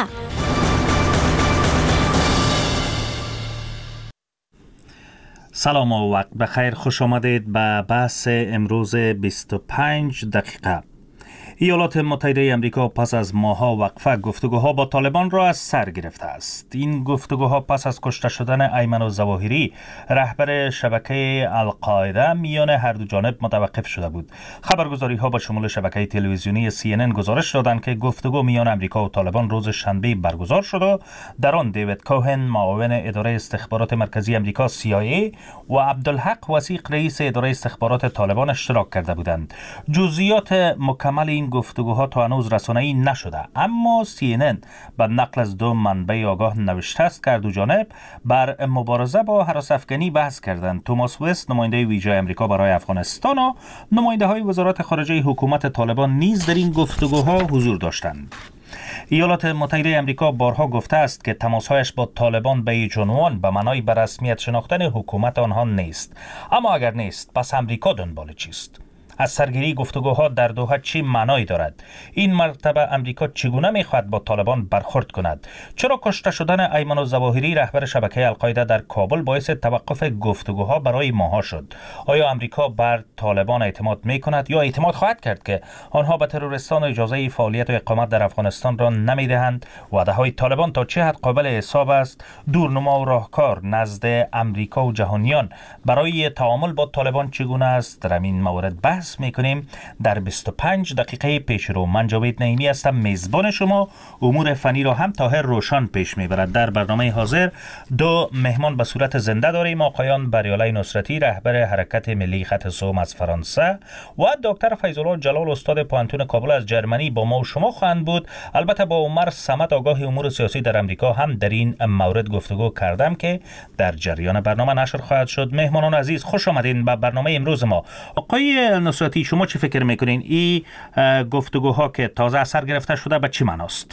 سلام و وقت بخیر، خوش آمدید به بحث امروز بیست و پنج دقیقه. ایالات متحده آمریکا پس از ماه‌ها وقفه گفتگوها با طالبان را از سر گرفته است. این گفتگوها پس از کشته شدن ایمن الظواهری رهبر شبکه القاعده میان هر دو جانب متوقف شده بود. خبرگزاری‌ها با شمول شبکه تلویزیونی سی ان ان گزارش دادند که گفتگو میان آمریکا و طالبان روز شنبه برگزار شد و در آن دیوید کوهن معاون اداره استخبارات مرکزی آمریکا سی آی ای و عبدالحق وثیق رئیس اداره استخبارات طالبان اشتراک کرده بودند. جزئیات مکمل این گفتگوها تا هنوز رسانه‌ای نشده، اما سی ان ان به نقل از دو منبع آگاه نوشته است که دو جانب بر مبارزه با هراس افغانی بحث کردند. توماس وست نماینده ویژه آمریکا برای افغانستان و نماینده‌های وزارت خارجه حکومت طالبان نیز در این گفتگوها حضور داشتند. ایالات متحده آمریکا بارها گفته است که تماسهایش با طالبان به هیچ عنوان به معنای به رسمیت شناختن حکومت آنها نیست. اما اگر نیست، پس آمریکا دنبال چیست؟ از سرگیری گفتگوها در دوحه چی معنایی دارد؟ این مرتبه امریکا چگونه میخواهد با طالبان برخورد کند؟ چرا کشته شدن ایمن الظواهری رهبر شبکه القاعده در کابل باعث توقف گفتگوها برای ماه‌ها شد؟ آیا امریکا بر طالبان اعتماد میکند یا اعتماد خواهد کرد که آنها به تروریستان اجازه فعالیت و اقامت در افغانستان را نمیدهند؟ وعده‌های طالبان تا چه حد قابل حساب است؟ دورنما و راهکار نزد امریکا و جهانیان برای تعامل با طالبان چگونه است؟ در این مورد بحث میکنیم در بیست و پنج دقیقه پیش رو. من جاوید نعیمی هستم، میزبان شما. امور فنی را هم طاهر روشان پیش میبرد. در برنامه حاضر دو مهمان به صورت زنده داریم: آقایان بریالای نصرتی رهبر حرکت ملی خط سوم از فرانسه و دکتر فیض‌الله جلال استاد پانتون کابل از جرمنی با ما و شما خواهند بود. البته با عمر صمد آگاه امور سیاسی در امریکا هم در این مورد گفتگو کردم که در جریان برنامه نشر خواهد شد. مهمانان عزیز، خوش آمدین به برنامه امروز ما. آقای نصرتی، شما چی فکر میکنین این گفتگوها که تازه اثر گرفته شده به چی معناست؟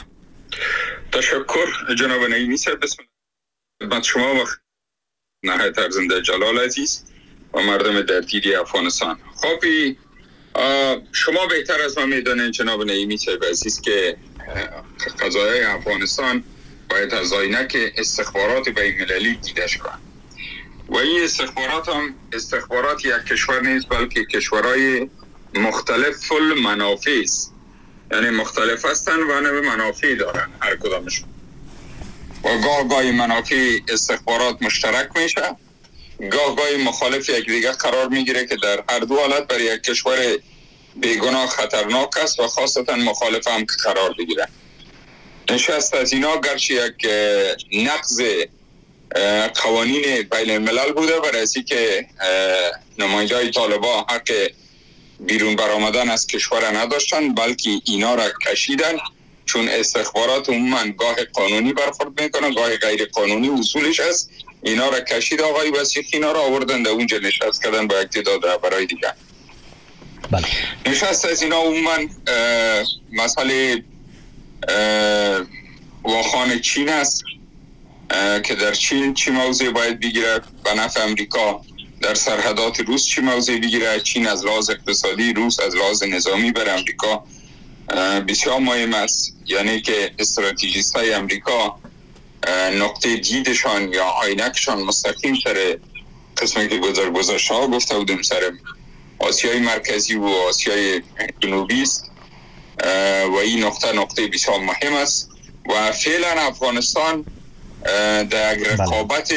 تشکر جناب نعیمی صاحب. بسم الله. خدمت شما و نهایت ارزنده جلال عزیز و مردم درگیری افغانستان. خب شما بهتر از من میدانید جناب نعیمی صاحب عزیز که قضایای افغانستان باید از عینک استخبارات بین‌المللی دیده شود و این استخبارات هم استخبارات یک کشور نیست، بلکه کشورهای مختلف المنافع است. یعنی مختلف هستند و منافع دارن هر کدامشون و گاه گاهی منافع استخبارات مشترک میشه، گاه گاهی مخالف یک دیگه قرار میگیره که در هر دو حالت برای یک کشور بیگناه خطرناک است و خاصتا مخالف هم قرار بگیره. نشست از اینا گرچه یک نقض قوانین بین الملل بوده برای از که نماینده‌های طالبان حق بیرون برآمدن از کشور نداشتن، بلکه اینا را کشیدن، چون استخبارات عموما گاه قانونی برخورد میکنن گاه غیر قانونی اصولش است. اینا را کشید آقای وثیق، اینا را آوردن در اونجا نشست کردن با اقتدار برای دیگر. بله. نشست از اینا عموما مسئله واخان چین است که در چین چی موضع باید بگیره، به نفع امریکا در سرحدات روس چی موضع بگیره. چین از لحاظ اقتصادی، روس از لحاظ نظامی بر امریکا بسیار مهم است. یعنی که استراتژیست های امریکا نقطه دیدشان یا عینکشان مستقیم سر قسمی که گذار گذاشته ها گفته بودم سر آسیای مرکزی و آسیای جنوبی است و این نقطه نقطه بسیار مهم است و فعلا افغانستان در رقابت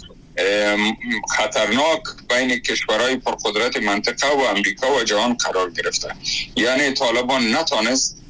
خطرناک بین کشورهای پرقدرت منطقه و امریکا و جهان قرار گرفته. یعنی طالبان نتانست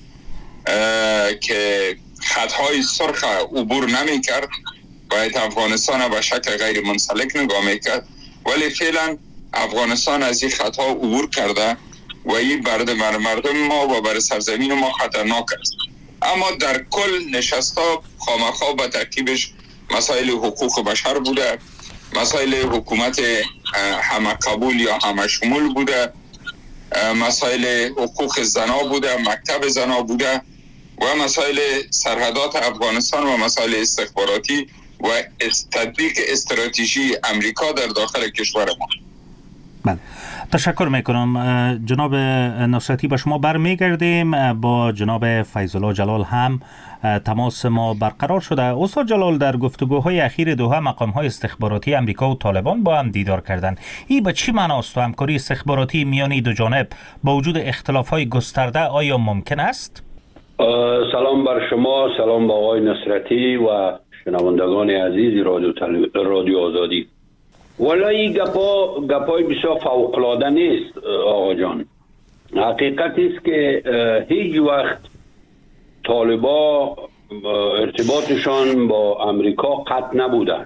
که خطهای سرخ عبور نمی کرد، باید افغانستان به شکل غیر منسلک نگاه می کرد، ولی فعلا افغانستان از این خطها عبور کرده و این برای مردم ما و برای سرزمین ما خطرناک است. اما در کل نشستا خامخا به ترکیبش مسائل حقوق بشر بوده، مسائل حکومت همه قبول یا همه شمول بوده، مسائل حقوق زنا بوده، مکتب زنا بوده و مسائل سرحدات افغانستان و مسائل استخباراتی و تطبیق استراتژی امریکا در داخل کشور ما. بله، تشکر میکنم جناب نصرتی. به شما برمیگردیم. با جناب فیض الله جلال هم تماس ما برقرار شده. استاد جلال، در گفتگوهای اخیر دوها مقام‌های استخباراتی امریکا و طالبان با هم دیدار کردند. این به چی معناست و همکاری استخباراتی میان دو جانب با وجود اختلاف‌های گسترده آیا ممکن است؟ سلام بر شما، سلام با آقای نصرتی و شنوندگان عزیز رادیو تل... رادیو آزادی. والا این گپا گپای بسیار فوق‌العاده نیست آقا جان. حقیقت است که هیچ وقت طالبا ارتباطشان با امریکا قطع نبوده.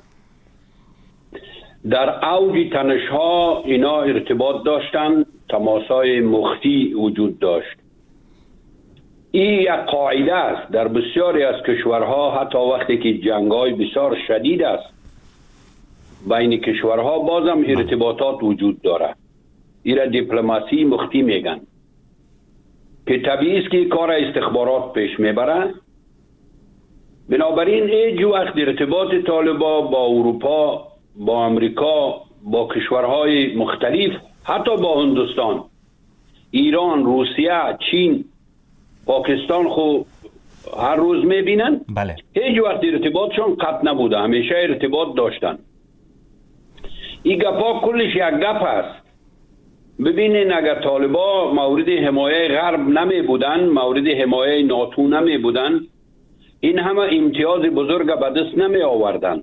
در اوج تنش‌ها اینا ارتباط داشتن، تماس‌های مخفی وجود داشت. این یک قاعده است در بسیاری از کشورها، حتی وقتی که جنگ‌های بسیار شدید است بین کشورها بازم ارتباطات وجود داره. این را دیپلماسی مخفی میگن که طبیعی است که کار استخبارات پیش میبره. بنابراین هیچ وقت ارتباط طالبا با اروپا، با امریکا، با کشورهای مختلف، حتی با هندوستان، ایران، روسیه، چین، پاکستان خو هر روز میبینن. بله. هیچ وقت ارتباطشون قطع نبوده، همیشه ارتباط داشتن. این گپا کلش یک گپ است. ببینین اگر طالبا مورد حمایه غرب نمی بودن، مورد حمایه ناتو نمی بودن، این همه امتیاز بزرگ به دست نمی آوردن.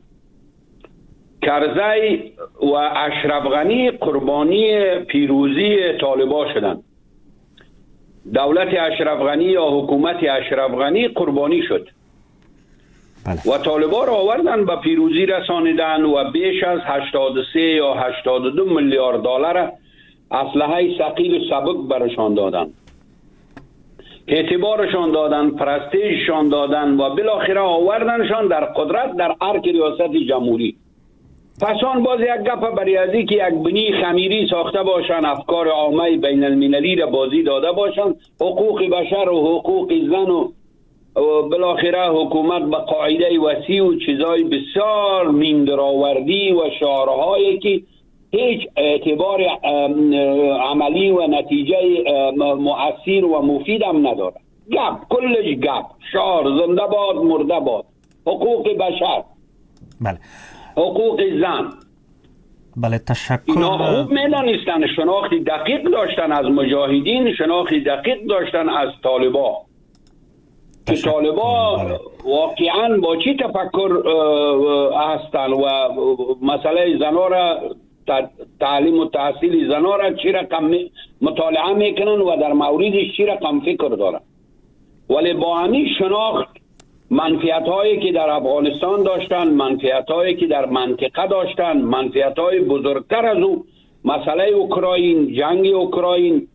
کرزی و اشرف غنی قربانی پیروزی طالبا شدن. دولت اشرف غنی یا حکومت اشرف غنی قربانی شد. بله. و طالبا را آوردن به پیروزی رسانیدن و بیش از هشتاد و سه یا هشتاد و دو میلیارد دلار اسلحه ثقیل و سبک برشان دادن، اعتبارشان دادن، پرستیژشان دادن و بالاخره آوردنشان در قدرت در ارک ریاست جمهوری. پس آن باز یک گپ برای ازی که یک بنی خمیری ساخته باشن، افکار عامه بین المللی را بازی داده باشن، حقوق بشر و حقوق زن و بالاخره حکومت به قاعده وسیع و چیزای بسیار میندراوردی و شعارهایی که هیچ اعتبار عملی و نتیجه مؤثر و مفید هم نداره. گپ، کلش گپ، شعار، زنده باد مرده باد، حقوق بشر، بله، حقوق زن. بله، تشکر. اینا خوب میدانستن، شناختی دقیق داشتن از مجاهدین، شناختی دقیق داشتن از طالبا که طالبا واقعا با چی تفکر هستن و مسئله زنا را، تعلیم و تحصیل زنا را چی رقم مطالعه میکنن و در موردش چی رقم فکر دارن. ولی با همین شناخت منفیت هایی که در افغانستان داشتن، منفیت هایی که در منطقه داشتن، منفیت های بزرگتر از او، مسئله اوکراین، جنگ اوکراین،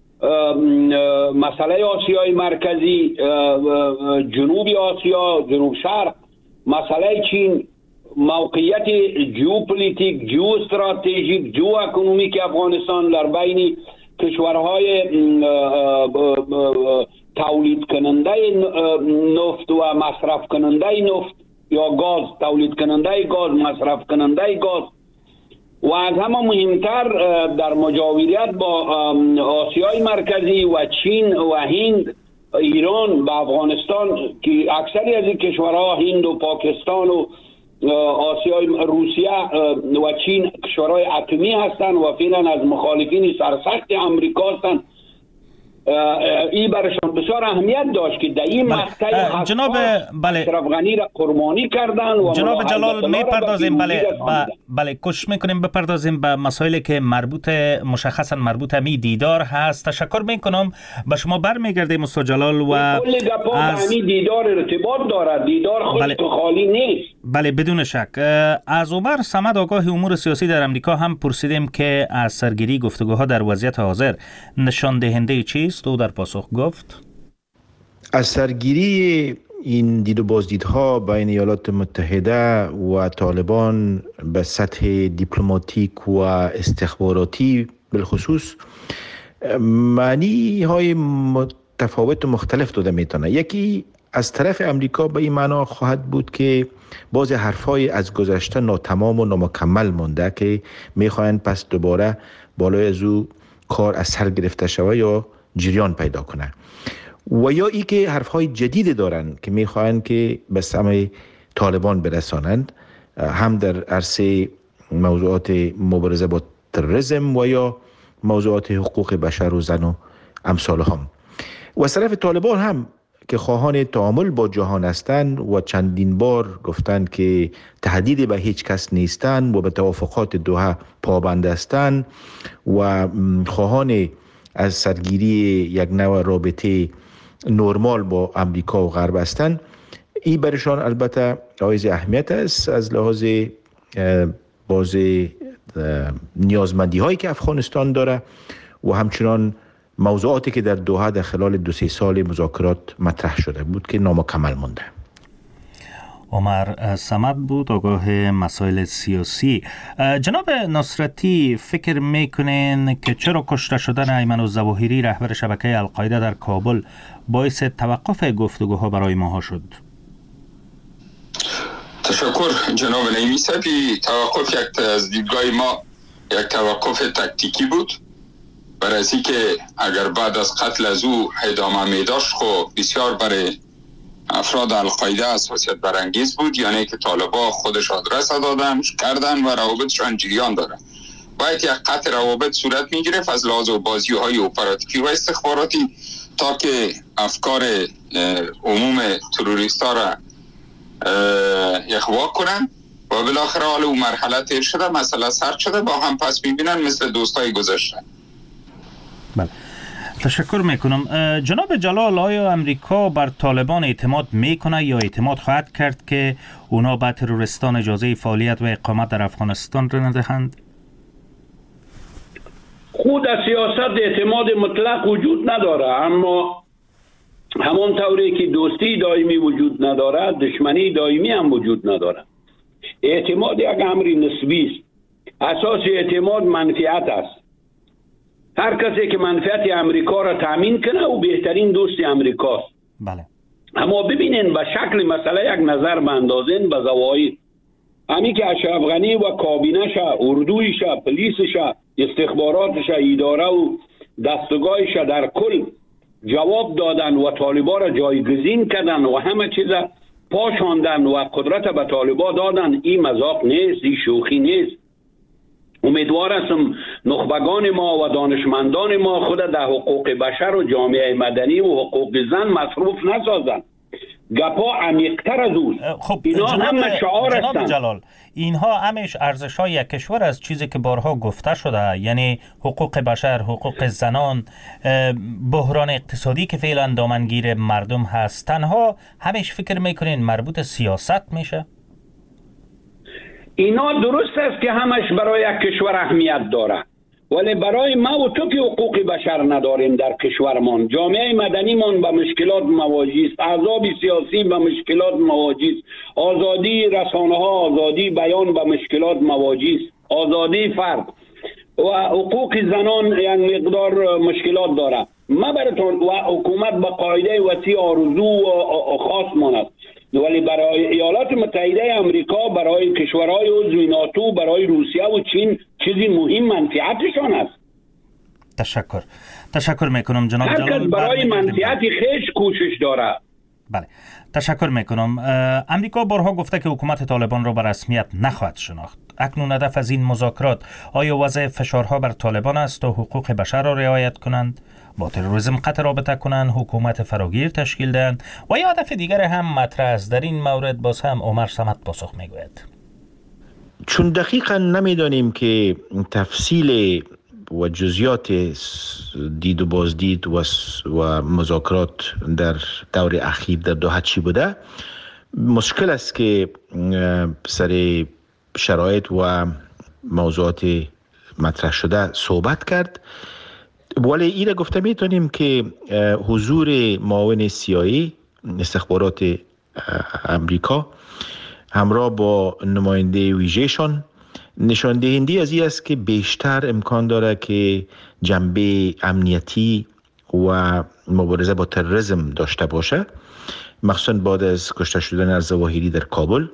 مسئله آسیای مرکزی، جنوب آسیا، جنوب شرق، مسئله چین، موقعیت جیوپولیتیک، جیو استراتژیک، جیو اکونومیک افغانستان در بین کشورهای تولید کننده نفت و مصرف کننده نفت یا گاز، تولید کننده گاز، مصرف کننده گاز، و از همه مهمتر در مجاورت با آسیای مرکزی و چین و هند، ایران و افغانستان که اکثری از این کشورها، هند و پاکستان و آسیای روسیه و چین کشورهای اتمی هستند و فعلا از مخالفین سرسخت امریکا هستند. این برشان بسیار اهمیت داشت که در این مقطع جناب بله اشرف غنی را قربانی کردن و جناب جلال میپردازیم بله بله کوشش میکنیم بپردازیم به مسائلی که مربوط مشخصا مربوط می دیدار هست. تشکر میکنم. به شما برمیگردیم استاد جلال و از دیدار ارتباط دارد، دیدار خود بله. خالی نیست. بله بدون شک. از عمر صمد آگاه امور سیاسی در امریکا هم پرسیدیم که از سرگیری گفتگوها در وضعیت حاضر نشان دهنده چیست؟ او در پاسخ گفت از سرگیری این دید و بازدیدها بین ایالات متحده و طالبان به سطح دیپلماتیک و استخباراتی بالخصوص معنی های متفاوت و مختلف داده میتونه. یکی از طرف امریکا به این معنا خواهد بود که بعض حرفای از گذشته ناتمام و نامکمل مونده که میخواین پس دوباره بالای از او کار از سر گرفته شود یا جریان پیدا کنه، و یا ای که حرفهای جدید دارن که میخواین که به سمع طالبان برسانند، هم در عرصه موضوعات مبارزه با تروریسم و یا موضوعات حقوق بشر و زن و امثال هم. و از طرف طالبان هم که خواهان تعامل با جهان هستند و چندین بار گفتند که تهدید به هیچ کس نیستند و به توافقات دوحه پابند هستند و خواهان از سرگیری یک نوع رابطه نرمال با امریکا و غرب هستند. این برشان البته حائز اهمیت است از لحاظ باز نیازمندی هایی که افغانستان داره و همچنان موضوعاتی که در دوحه در خلال دو سه سال مذاکرات مطرح شده بود که نامکمل مونده. عمر صمد بود آگاه مسائل سیاسی. جناب نصرتی فکر میکنین که چرا کشته شدن ایمن الظواهری رهبر شبکه القاعده در کابل باعث توقف گفتگوها برای ماها شد؟ تشکر جناب نعیمی صاحبی. توقف یک از دیدگاه ما یک توقف تکتیکی بود، برای از که اگر بعد از قتل از او ادامه می داشت خب بسیار برای افراد القاعده حساسیت برانگیز بود، یعنی که طالبان خودش آدرس دادن کردن و روابطشان جریان داره. باید یک قطع روابط صورت می گرفت از لحاظ بازی های اپراتیوی و استخباراتی تا که افکار عموم تروریست ها را اخوا کنن و بالاخره حال اون مرحله تیر شده، مسئله سرد شده، با هم پس می بینن مثل دوستای گذشته. بله تشکر میکنم. جناب جلال، آیا امریکا بر طالبان اعتماد میکنه یا اعتماد خواهد کرد که اونا به تروریستان اجازه فعالیت و اقامت در افغانستان را ندهند؟ خود از سیاست اعتماد مطلق وجود نداره، اما همون طوری که دوستی دائمی وجود نداره دشمنی دائمی هم وجود نداره. اعتماد یک امری نسبی است. اساس اعتماد منفعت است. هر کسی که منفعت امریکا را تامین کنه او بهترین دوست امریکاست. بله. اما ببینین به شکل مسئله یک نظر بندازین به زواید. همین که اشرف غنی و کابینش، اردویش، پلیسش، استخباراتش، اداره و دستگاهش در کل جواب دادن و طالبان را جایگزین کردن و همه چیز پاشاندن و قدرت به طالبان دادن. این مذاق نیست، این شوخی نیست. امیدوار هستم نخبگان ما و دانشمندان ما خود در حقوق بشر و جامعه مدنی و حقوق زن مصروف نسازند. گپا عمیق‌تر از اوست. خب اینا جناب, هم شعار جناب هستن. جلال، اینها همش ارزش‌های یک کشور از چیزی که بارها گفته شده، یعنی حقوق بشر، حقوق زنان، بحران اقتصادی که فعلا دامنگیر مردم هست. تنها همش فکر میکنین مربوط سیاست میشه؟ اینا درست است که همش برای یک کشور اهمیت داره، ولی برای ما و تو که حقوق بشر نداریم در کشورمان، جامعه مدنیمان با مشکلات مواجه است، احزاب سیاسی با مشکلات مواجه است، آزادی رسانه ها، آزادی بیان با مشکلات مواجه است، آزادی فرد و حقوق زنان یک مقدار مشکلات داره. ما براتون و حکومت با قاعده وسیع آرزو و خاص ماند، ولی برای ایالات متحده آمریکا، برای کشورهای عضو ناتو، برای روسیه و چین چیزی مهم منفعتشان است. تشکر تشکر میکنم جناب هر جلال. کس برای منفعت خیش کوشش داره. بله تشکر میکنم. امریکا بارها گفته که حکومت طالبان را به رسمیت نخواهد شناخت. اکنون هدف از این مذاکرات آیا وضع فشارها بر طالبان است تا حقوق بشر را رعایت کنند، با تروریسم قطع رابطه کنند، حکومت فراگیر تشکیل دهند، و یا هدف دیگر هم مطرح است؟ در این مورد باز هم عمر صمد پاسخ میگوید. چون دقیقا نمیدانیم که تفصیل و جزئیات دید و بازدید و, و مذاکرات در دور اخیر در دوحه چی بوده، مشکل است که سر شرایط و موضوعات مطرح شده صحبت کرد. ولی ایره گفته میتونیم که حضور معاون سیایی استخبارات امریکا همراه با نماینده ویژه‌شان نشان دهنده از این است که بیشتر امکان داره که جنبه امنیتی و مبارزه با تروریسم داشته باشه، مخصوصا بعد از کشته شدن الظواهری در کابل.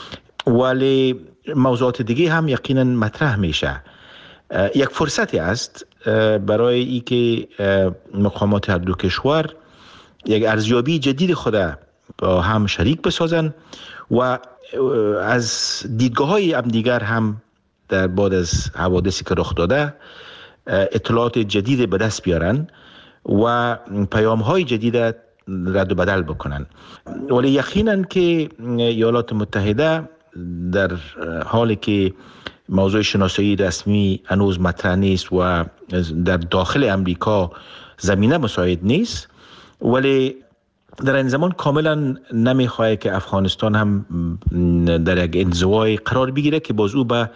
ولی موضوعات دیگه هم یقینا مطرح میشه. یک فرصتی است برای ای که مقامات هر دو کشور یک ارزیابی جدید خود با هم شریک بسازن و از دیدگاه های هم دیگر هم در بعد از حوادثی که رخ داده اطلاعات جدید به دست بیارن و پیام های جدید رد و بدل بکنن. ولی یقینا که ایالات متحده در حالی که موضوع شناسایی رسمی هنوز مطرح نیست و در داخل امریکا زمینه مساعد نیست، ولی در این زمان کاملا نمیخواهد که افغانستان هم در یک انزوای قرار بگیره که باز او به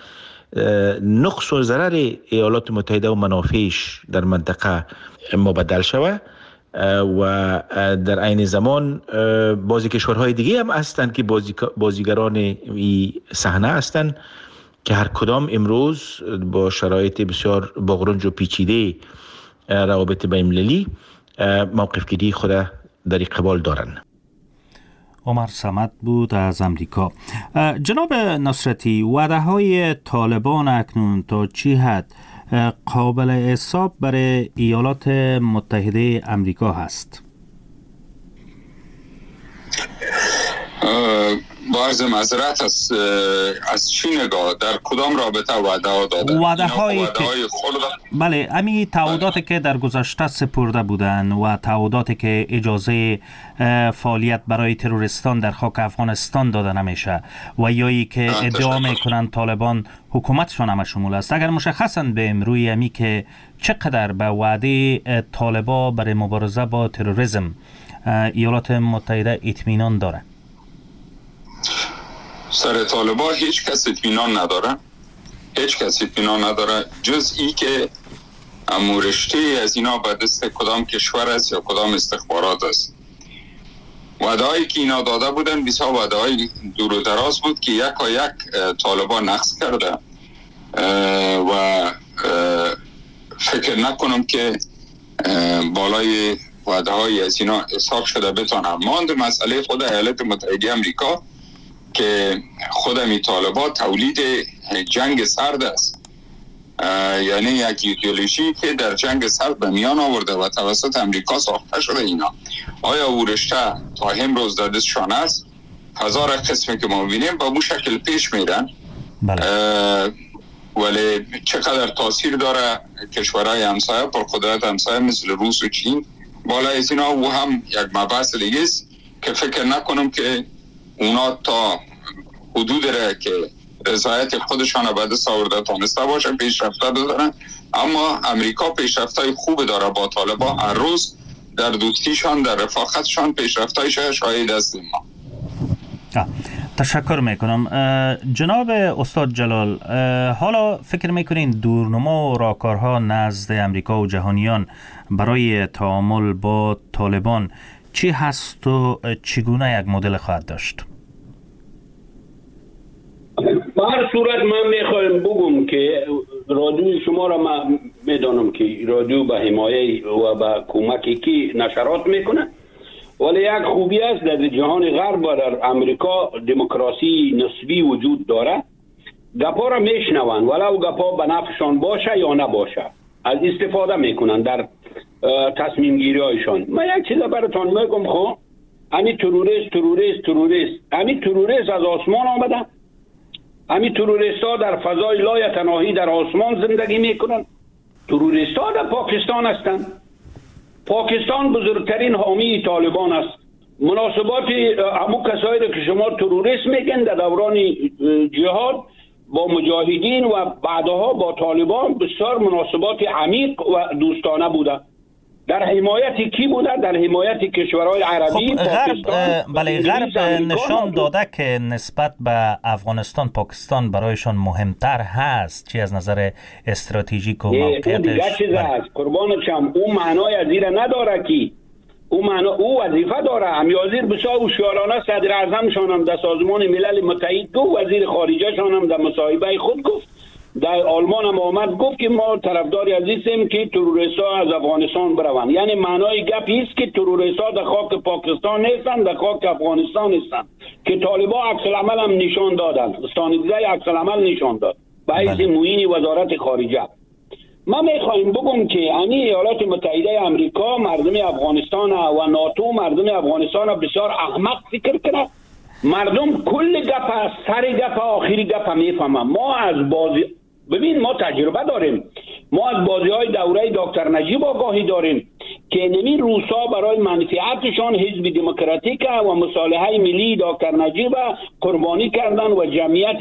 نقص و ضرر ایالات متحده و منافعش در منطقه مبدل شود. و در عین زمان بازی کشورهای دیگه هم هستند که بازی بازیگران این صحنه هستند که هر کدام امروز با شرایط بسیار باغرنج و پیچیده روابط بین‌المللی موقف گیری خود در قبال دارند. عمر صمد بود از امریکا. جناب نصرتی، وعده های طالبان اکنون تا چی حد قابل حساب برای ایالات متحده امریکا هست؟ با عرض معذرت از از چی نگاه در کدام رابطه وعده ها داده؟ وعده های که بله، امی تعهداتی که در گذشته سپرده بودن و تعهداتی که اجازه فعالیت برای تروریستان در خاک افغانستان داده نمیشه و یایی که ادعا میکنن طالبان حکومتشان هم شمول است. اگر مشخصاً به امروی امی که چقدر به وعده طالبا برای مبارزه با تروریسم ایالات متحده اطمینان داره؟ سر طالبا هیچ کس اطمینان نداره، هیچ کس اطمینان نداره جز ای که امورشته از اینا به دست کدام کشور است یا کدام استخبارات است. وعده هایی که اینا داده بودن بسیار وعده های دور و دراز بود که یک و یک طالبا نقض کرده و فکر نکنم که بالای وعده های از اینا حساب شده بتانم. ماند مسئله خود ایالات متحده امریکا که خودمی طالبا تولید جنگ سرد است، یعنی یک ایدئولوژی که در جنگ سرد به میان آورده و توسط امریکا ساخته شده. اینا آیا او رشته تا امروز در دستشان است؟ هزار قسمی که ما بینیم با مو شکل پیش میرن. ولی چقدر تاثیر داره کشورهای همسایه پر قدرت همسایه مثل روس و چین بالا از اینا، و هم یک مبحث دیگه است که فکر نکنم که اونا تا حدود را که رضایت خودشان به دست آورده تانسته باشه پیشرفته دارن، اما امریکا پیشرفت‌های خوب داره با طالبان. هر روز در دوستیشان، در رفاقتشان پیشرفت‌هایش شاهد هستیم ما. تشکر میکنم. جناب استاد جلال، حالا فکر میکنین دورنما و راهکارها نزد امریکا و جهانیان برای تعامل با طالبان چی هست و چگونه یک مدل خواهد داشت؟ به هر صورت من میخوایم بگم که رادیو شما را من میدانم که رادیو به حمایه و به کمکی که نشرات میکنه، ولی یک خوبی است در جهان غرب و در امریکا دموکراسی نسبی وجود داره. گپا را میشنون ولو گپا به نفعشان باشه یا نباشه، از استفاده میکنن در تصمیم گیری هایشان. من یک چیز براتون میگم، خب همین تروریست تروریست تروریست همین تروریست از آسمان آمده، همین تروریست ها در فضای لایتناهی در آسمان زندگی میکنن. تروریست ها در پاکستان هستند. پاکستان بزرگترین حامی طالبان است. مناسبات همون کسایی که شما تروریست میگن در دوران جهاد با مجاهدین و بعدها با طالبان بسیار مناسبات عمیق و دوستانه بوده. در حمایت کی بوده؟ در حمایت کشورهای عربی. خب غرب بله غرب نشان داده که نسبت به افغانستان پاکستان برایشان مهمتر هست، چی از نظر استراتژیک و موقعیتش. اون دیگه چیز هست قربانشم، اون معنای از این نداره که او معنا او وظیفه داره. همیازیر بسیار هوشیارانه صدر اعظمشان هم در سازمان ملل متحد گفت، وزیر خارجه شان هم در مصاحبه خود گفت، در آلمان هم آمد گفت که ما طرفدار عزیزیم که تروریست‌ها از افغانستان بروند. یعنی معنای گپ است که تروریست‌ها در خاک پاکستان نیستند، در خاک افغانستان هستند که طالبان عکس العمل هم نشان دادند. استانیزه عکس العمل نشان داد به حیث معین وزارت خارجه. ما میخوایم بگم که امی ایالات متحده امریکا مردم افغانستان و ناتو مردم افغانستان بسیار احمق فکر کنه. مردم کل گپ سر گپ آخری گپ میفهمن. ما از بازی ببین ما تجربه داریم، ما از بازی های دوره دکتر نجیب آگاهی داریم که نمی روسا برای منفعتشان حزب دموکراتیک و مصالحه ملی دکتر نجیب قربانی کردن و جمعیت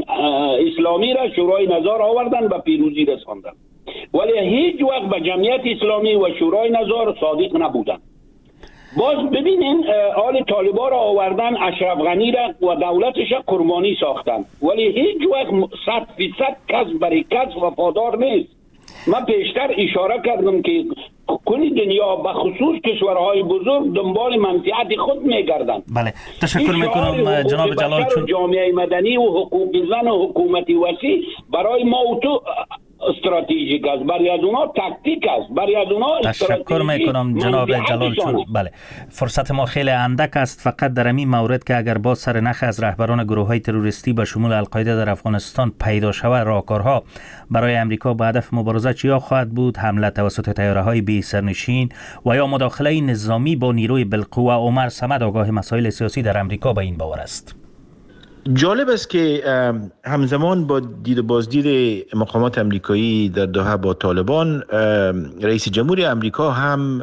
اسلامی را شورای نظار آوردن و پیروزی رساندن، ولی هیچ وقت به جمعیت اسلامی و شورای نظار صادق نبودن. باز ببینین آل طالبان را آوردن، اشرف غنی را و دولتش را قربانی ساختن، ولی هیچ وقت صد فیصد کس برای کس وفادار نیست. من پیشتر اشاره کردم که کل دنیا به خصوص کشورهای بزرگ دنبال منفعت خود میگردن. بله تشکر میکنم جناب جلال. چون جامعه مدنی و حقوق زن و حکومتی وسیع برای ما اوتو استراتژیک است، برای از اونا تاکتیک است، برای از اونا تشکر میکنم جناب جلال. چون بله فرصت ما خیلی اندک است، فقط در این مورد که اگر با سر نخ از رهبران گروه های تروریستی به شمول القاعده در افغانستان پیدا شود، راهکارها برای امریکا به هدف مبارزه چیا خواهد بود؟ حمله توسط طیاره های بی سرنشین و یا مداخله نظامی با نیروی بالقوه؟ عمر صمد آگاه مسائل سیاسی در امریکا به این باور است. جالب است که همزمان با دید و بازدید مقامات امریکایی در دوحه با طالبان، رئیس جمهور امریکا هم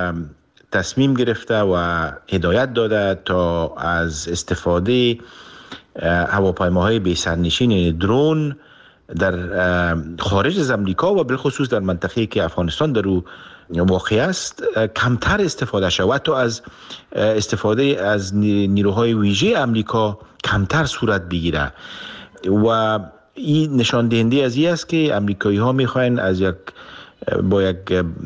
تصمیم گرفته و هدایت داده تا از استفاده هواپیماهای بی سرنشین درون در خارج از امریکا و بالخصوص در منطقه‌ای که افغانستان در او واقع است کمتر استفاده شود، تو از استفاده از نیروهای ویژه امریکا کمتر صورت بگیره. و این نشان دهنده از این است که امریکایی ها میخواین از یک با یک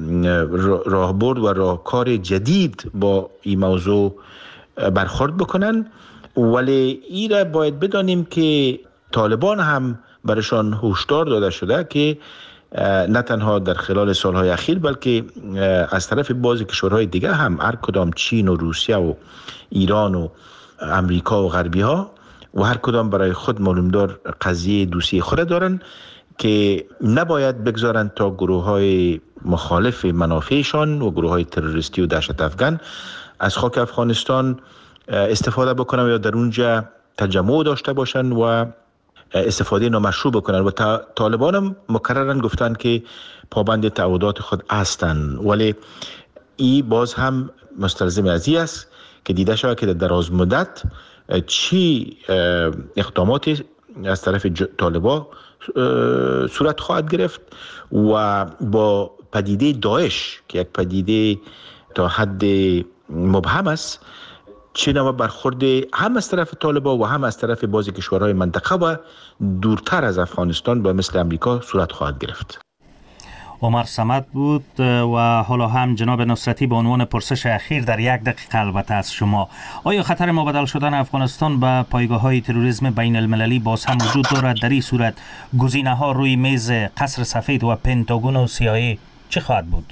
راهبرد و راهکار جدید با این موضوع برخورد بکنن، ولی این را باید بدانیم که طالبان هم برشان هشدار داده شده که نه تنها در خلال سالهای اخیر بلکه از طرف بعضی کشورهای دیگه هم، هر کدام چین و روسیه و ایران و امریکا و غربی ها و هر کدام برای خود معلومدار قضیه دوستی خود دارن که نباید بگذارن تا گروه های مخالف منافعشان و گروه های تروریستی و دهشت افغان از خاک افغانستان استفاده بکنن یا در اونجا تجمع داشته باشن و استفاده نامشروع بکنن. و طالبان هم مکررن گفتن که پابند تعهدات خود هستن، ولی ای باز هم مستلزم از این است که دیده شود که در دراز مدت چی اقداماتی از طرف طالبان صورت خواهد گرفت و با پدیده داعش که یک پدیده تا حد مبهم است چه نوع برخورد هم از طرف طالبان و هم از طرف بعضی کشورهای منطقه و دورتر از افغانستان به مثل امریکا صورت خواهد گرفت. عمر صمد بود و حالا هم جناب نصرتی به عنوان پرسش اخیر در یک دقیقه البته از شما، آیا خطر مبادل شدن افغانستان به پایگاه‌های تروریسم بین المللی باز هم وجود دارد؟ در این صورت گزینه‌ها روی میز قصر سفید و پنتاگون و سی‌آی‌ای چه خواهد بود؟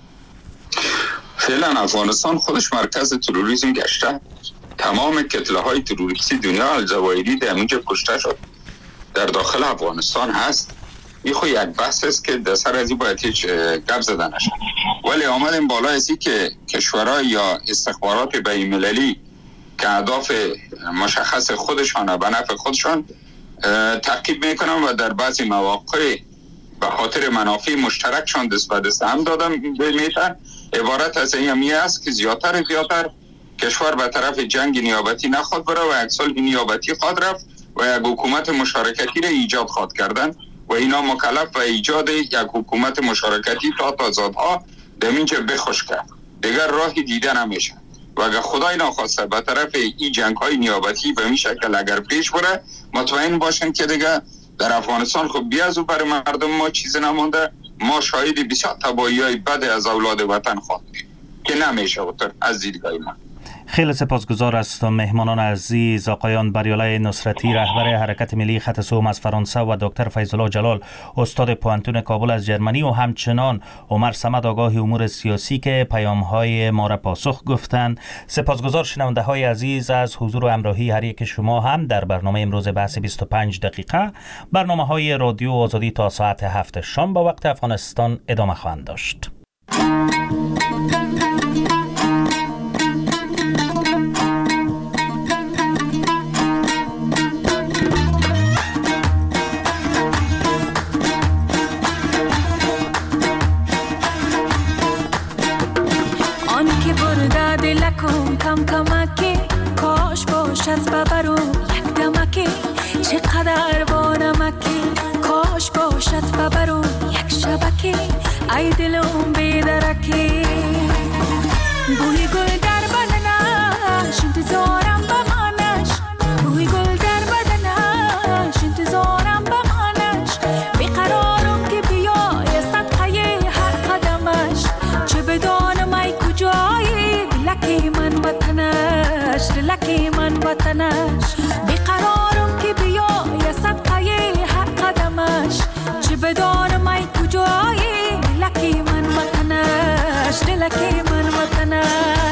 فعلا افغانستان خودش مرکز تروریسم گشته. تمام کتله‌های تروریستی دنیا الجزایری در اونجا کشته شد. در داخل افغانستان هست. این خو یک بحث است که در سر ازی باید هیچ گپ زده نشه. ولی آمدیم بالا ازی که کشورها یا استخبارات بین المللی که اهداف مشخص خودشان به نفع خودشان تعقیب میکنن و در بعضی مواقع به خاطر منافع مشترکشان دست به دست هم دادن میتن. عبارت از این است که زیادتر زیادتر کشور به طرف جنگ نیابتی نخواد بره و یک صلح نیابتی خواد رفت و یک حکومت مشارکتی را ایجاد خواد کردن و اینا مکلف و ایجاد یک حکومت مشارکتی تا تازادها دمینجا بخوش کرد. دیگر راهی دیده نمیشه و اگر خدای ناخواسته به طرف این جنگ های نیابتی به این شکل اگر پیش بره مطمئن باشن که دیگر در افغانستان خب بیازو برای مردم ما چیز نمونده. ما شاهد بسیار تباهی های بد از اولاد وطن خواهیم که نمیشه اوتر از دیدگاه من. خیلی سپاسگزار هستم مهمانان عزیز، آقایان بریالای نصرتی رهبر حرکت ملی خط سوم از فرانسه و دکتر فیض الله جلال استاد پوانتون کابل از جرمنی و همچنان عمر صمد آگاه امور سیاسی که پیام های ما را پاسخ گفتند. سپاسگزار شنونده های عزیز از حضور و همراهی هر یک شما هم در برنامه امروز بحث بیست و پنج دقیقه. برنامه های رادیو آزادی تا ساعت هفت شام با وقت افغانستان ادامه خواهند داشت. کم کمکی کاش باشد ببرو یک دمکی چقدر با نمکی کاش باشد ببرو یک شبکی ای دلم بیدرکی بوی گل در بدنش انتظارم بمانش بوی گل در بدنش انتظارم بمانش بیقرارم که بیای صدقه هر قدمش چه بدانم ای کجایی لکی من وطنش لکی من وطنش بیقرارم که بیای صدقه هر قدمش چه بدانم ای کجایی لکی من وطنش لکی من وطنش.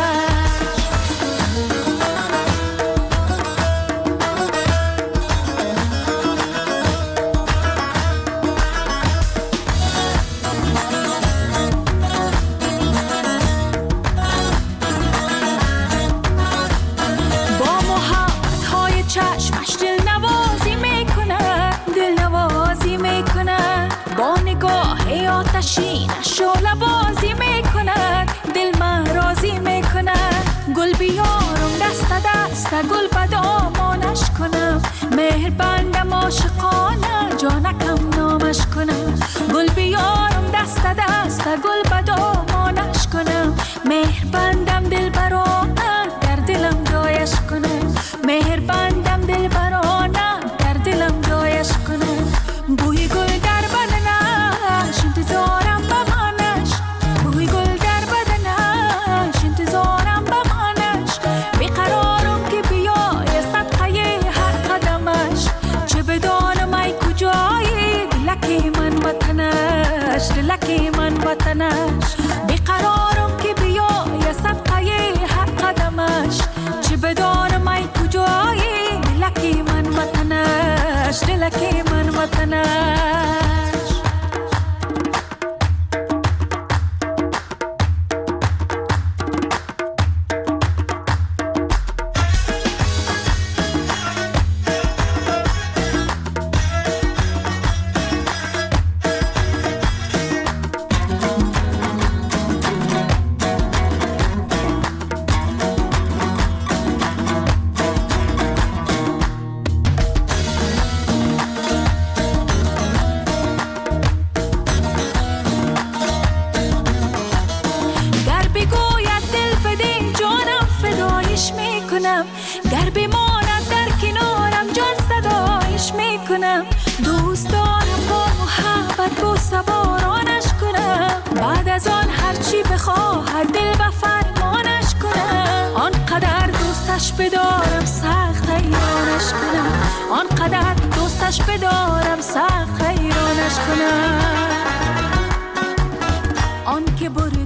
آتشینش شعله بازی میکند دل من راضی میکند گل بیارم دست دست گل به دامانش کنم مهر بندم عاشقانه جانکم نامش کنم گل بیارم دست دست گل به دامانش کنم مهر بندم دل برانه در دلم جایش کنم مهر بندم دل برانه در دلم جایش کنم بوی گل در بدنش انتظارم بمانش بوی گل در بدنش انتظارم بمانش بیقرارم که بیای صدقه هر قدمش چه بدانم ای کجایی لکی من وطنش لکی من وطنش بیقرارم که بیای صدقه هر قدمش چه بدانم ای کجایی لکی من وطنش لکی من وطنش. کنم، گر بماند در کنارم جان صدایش میکنم. دوست دارم با محبت با سوارانش کنم، بعد از آن هرچی بخواهد دل و فرمانش کنم. آنقدر دوستش بدارم سخت حیرانش کنم، آنقدر دوستش بدارم سخت حیرانش کنم. آن که بر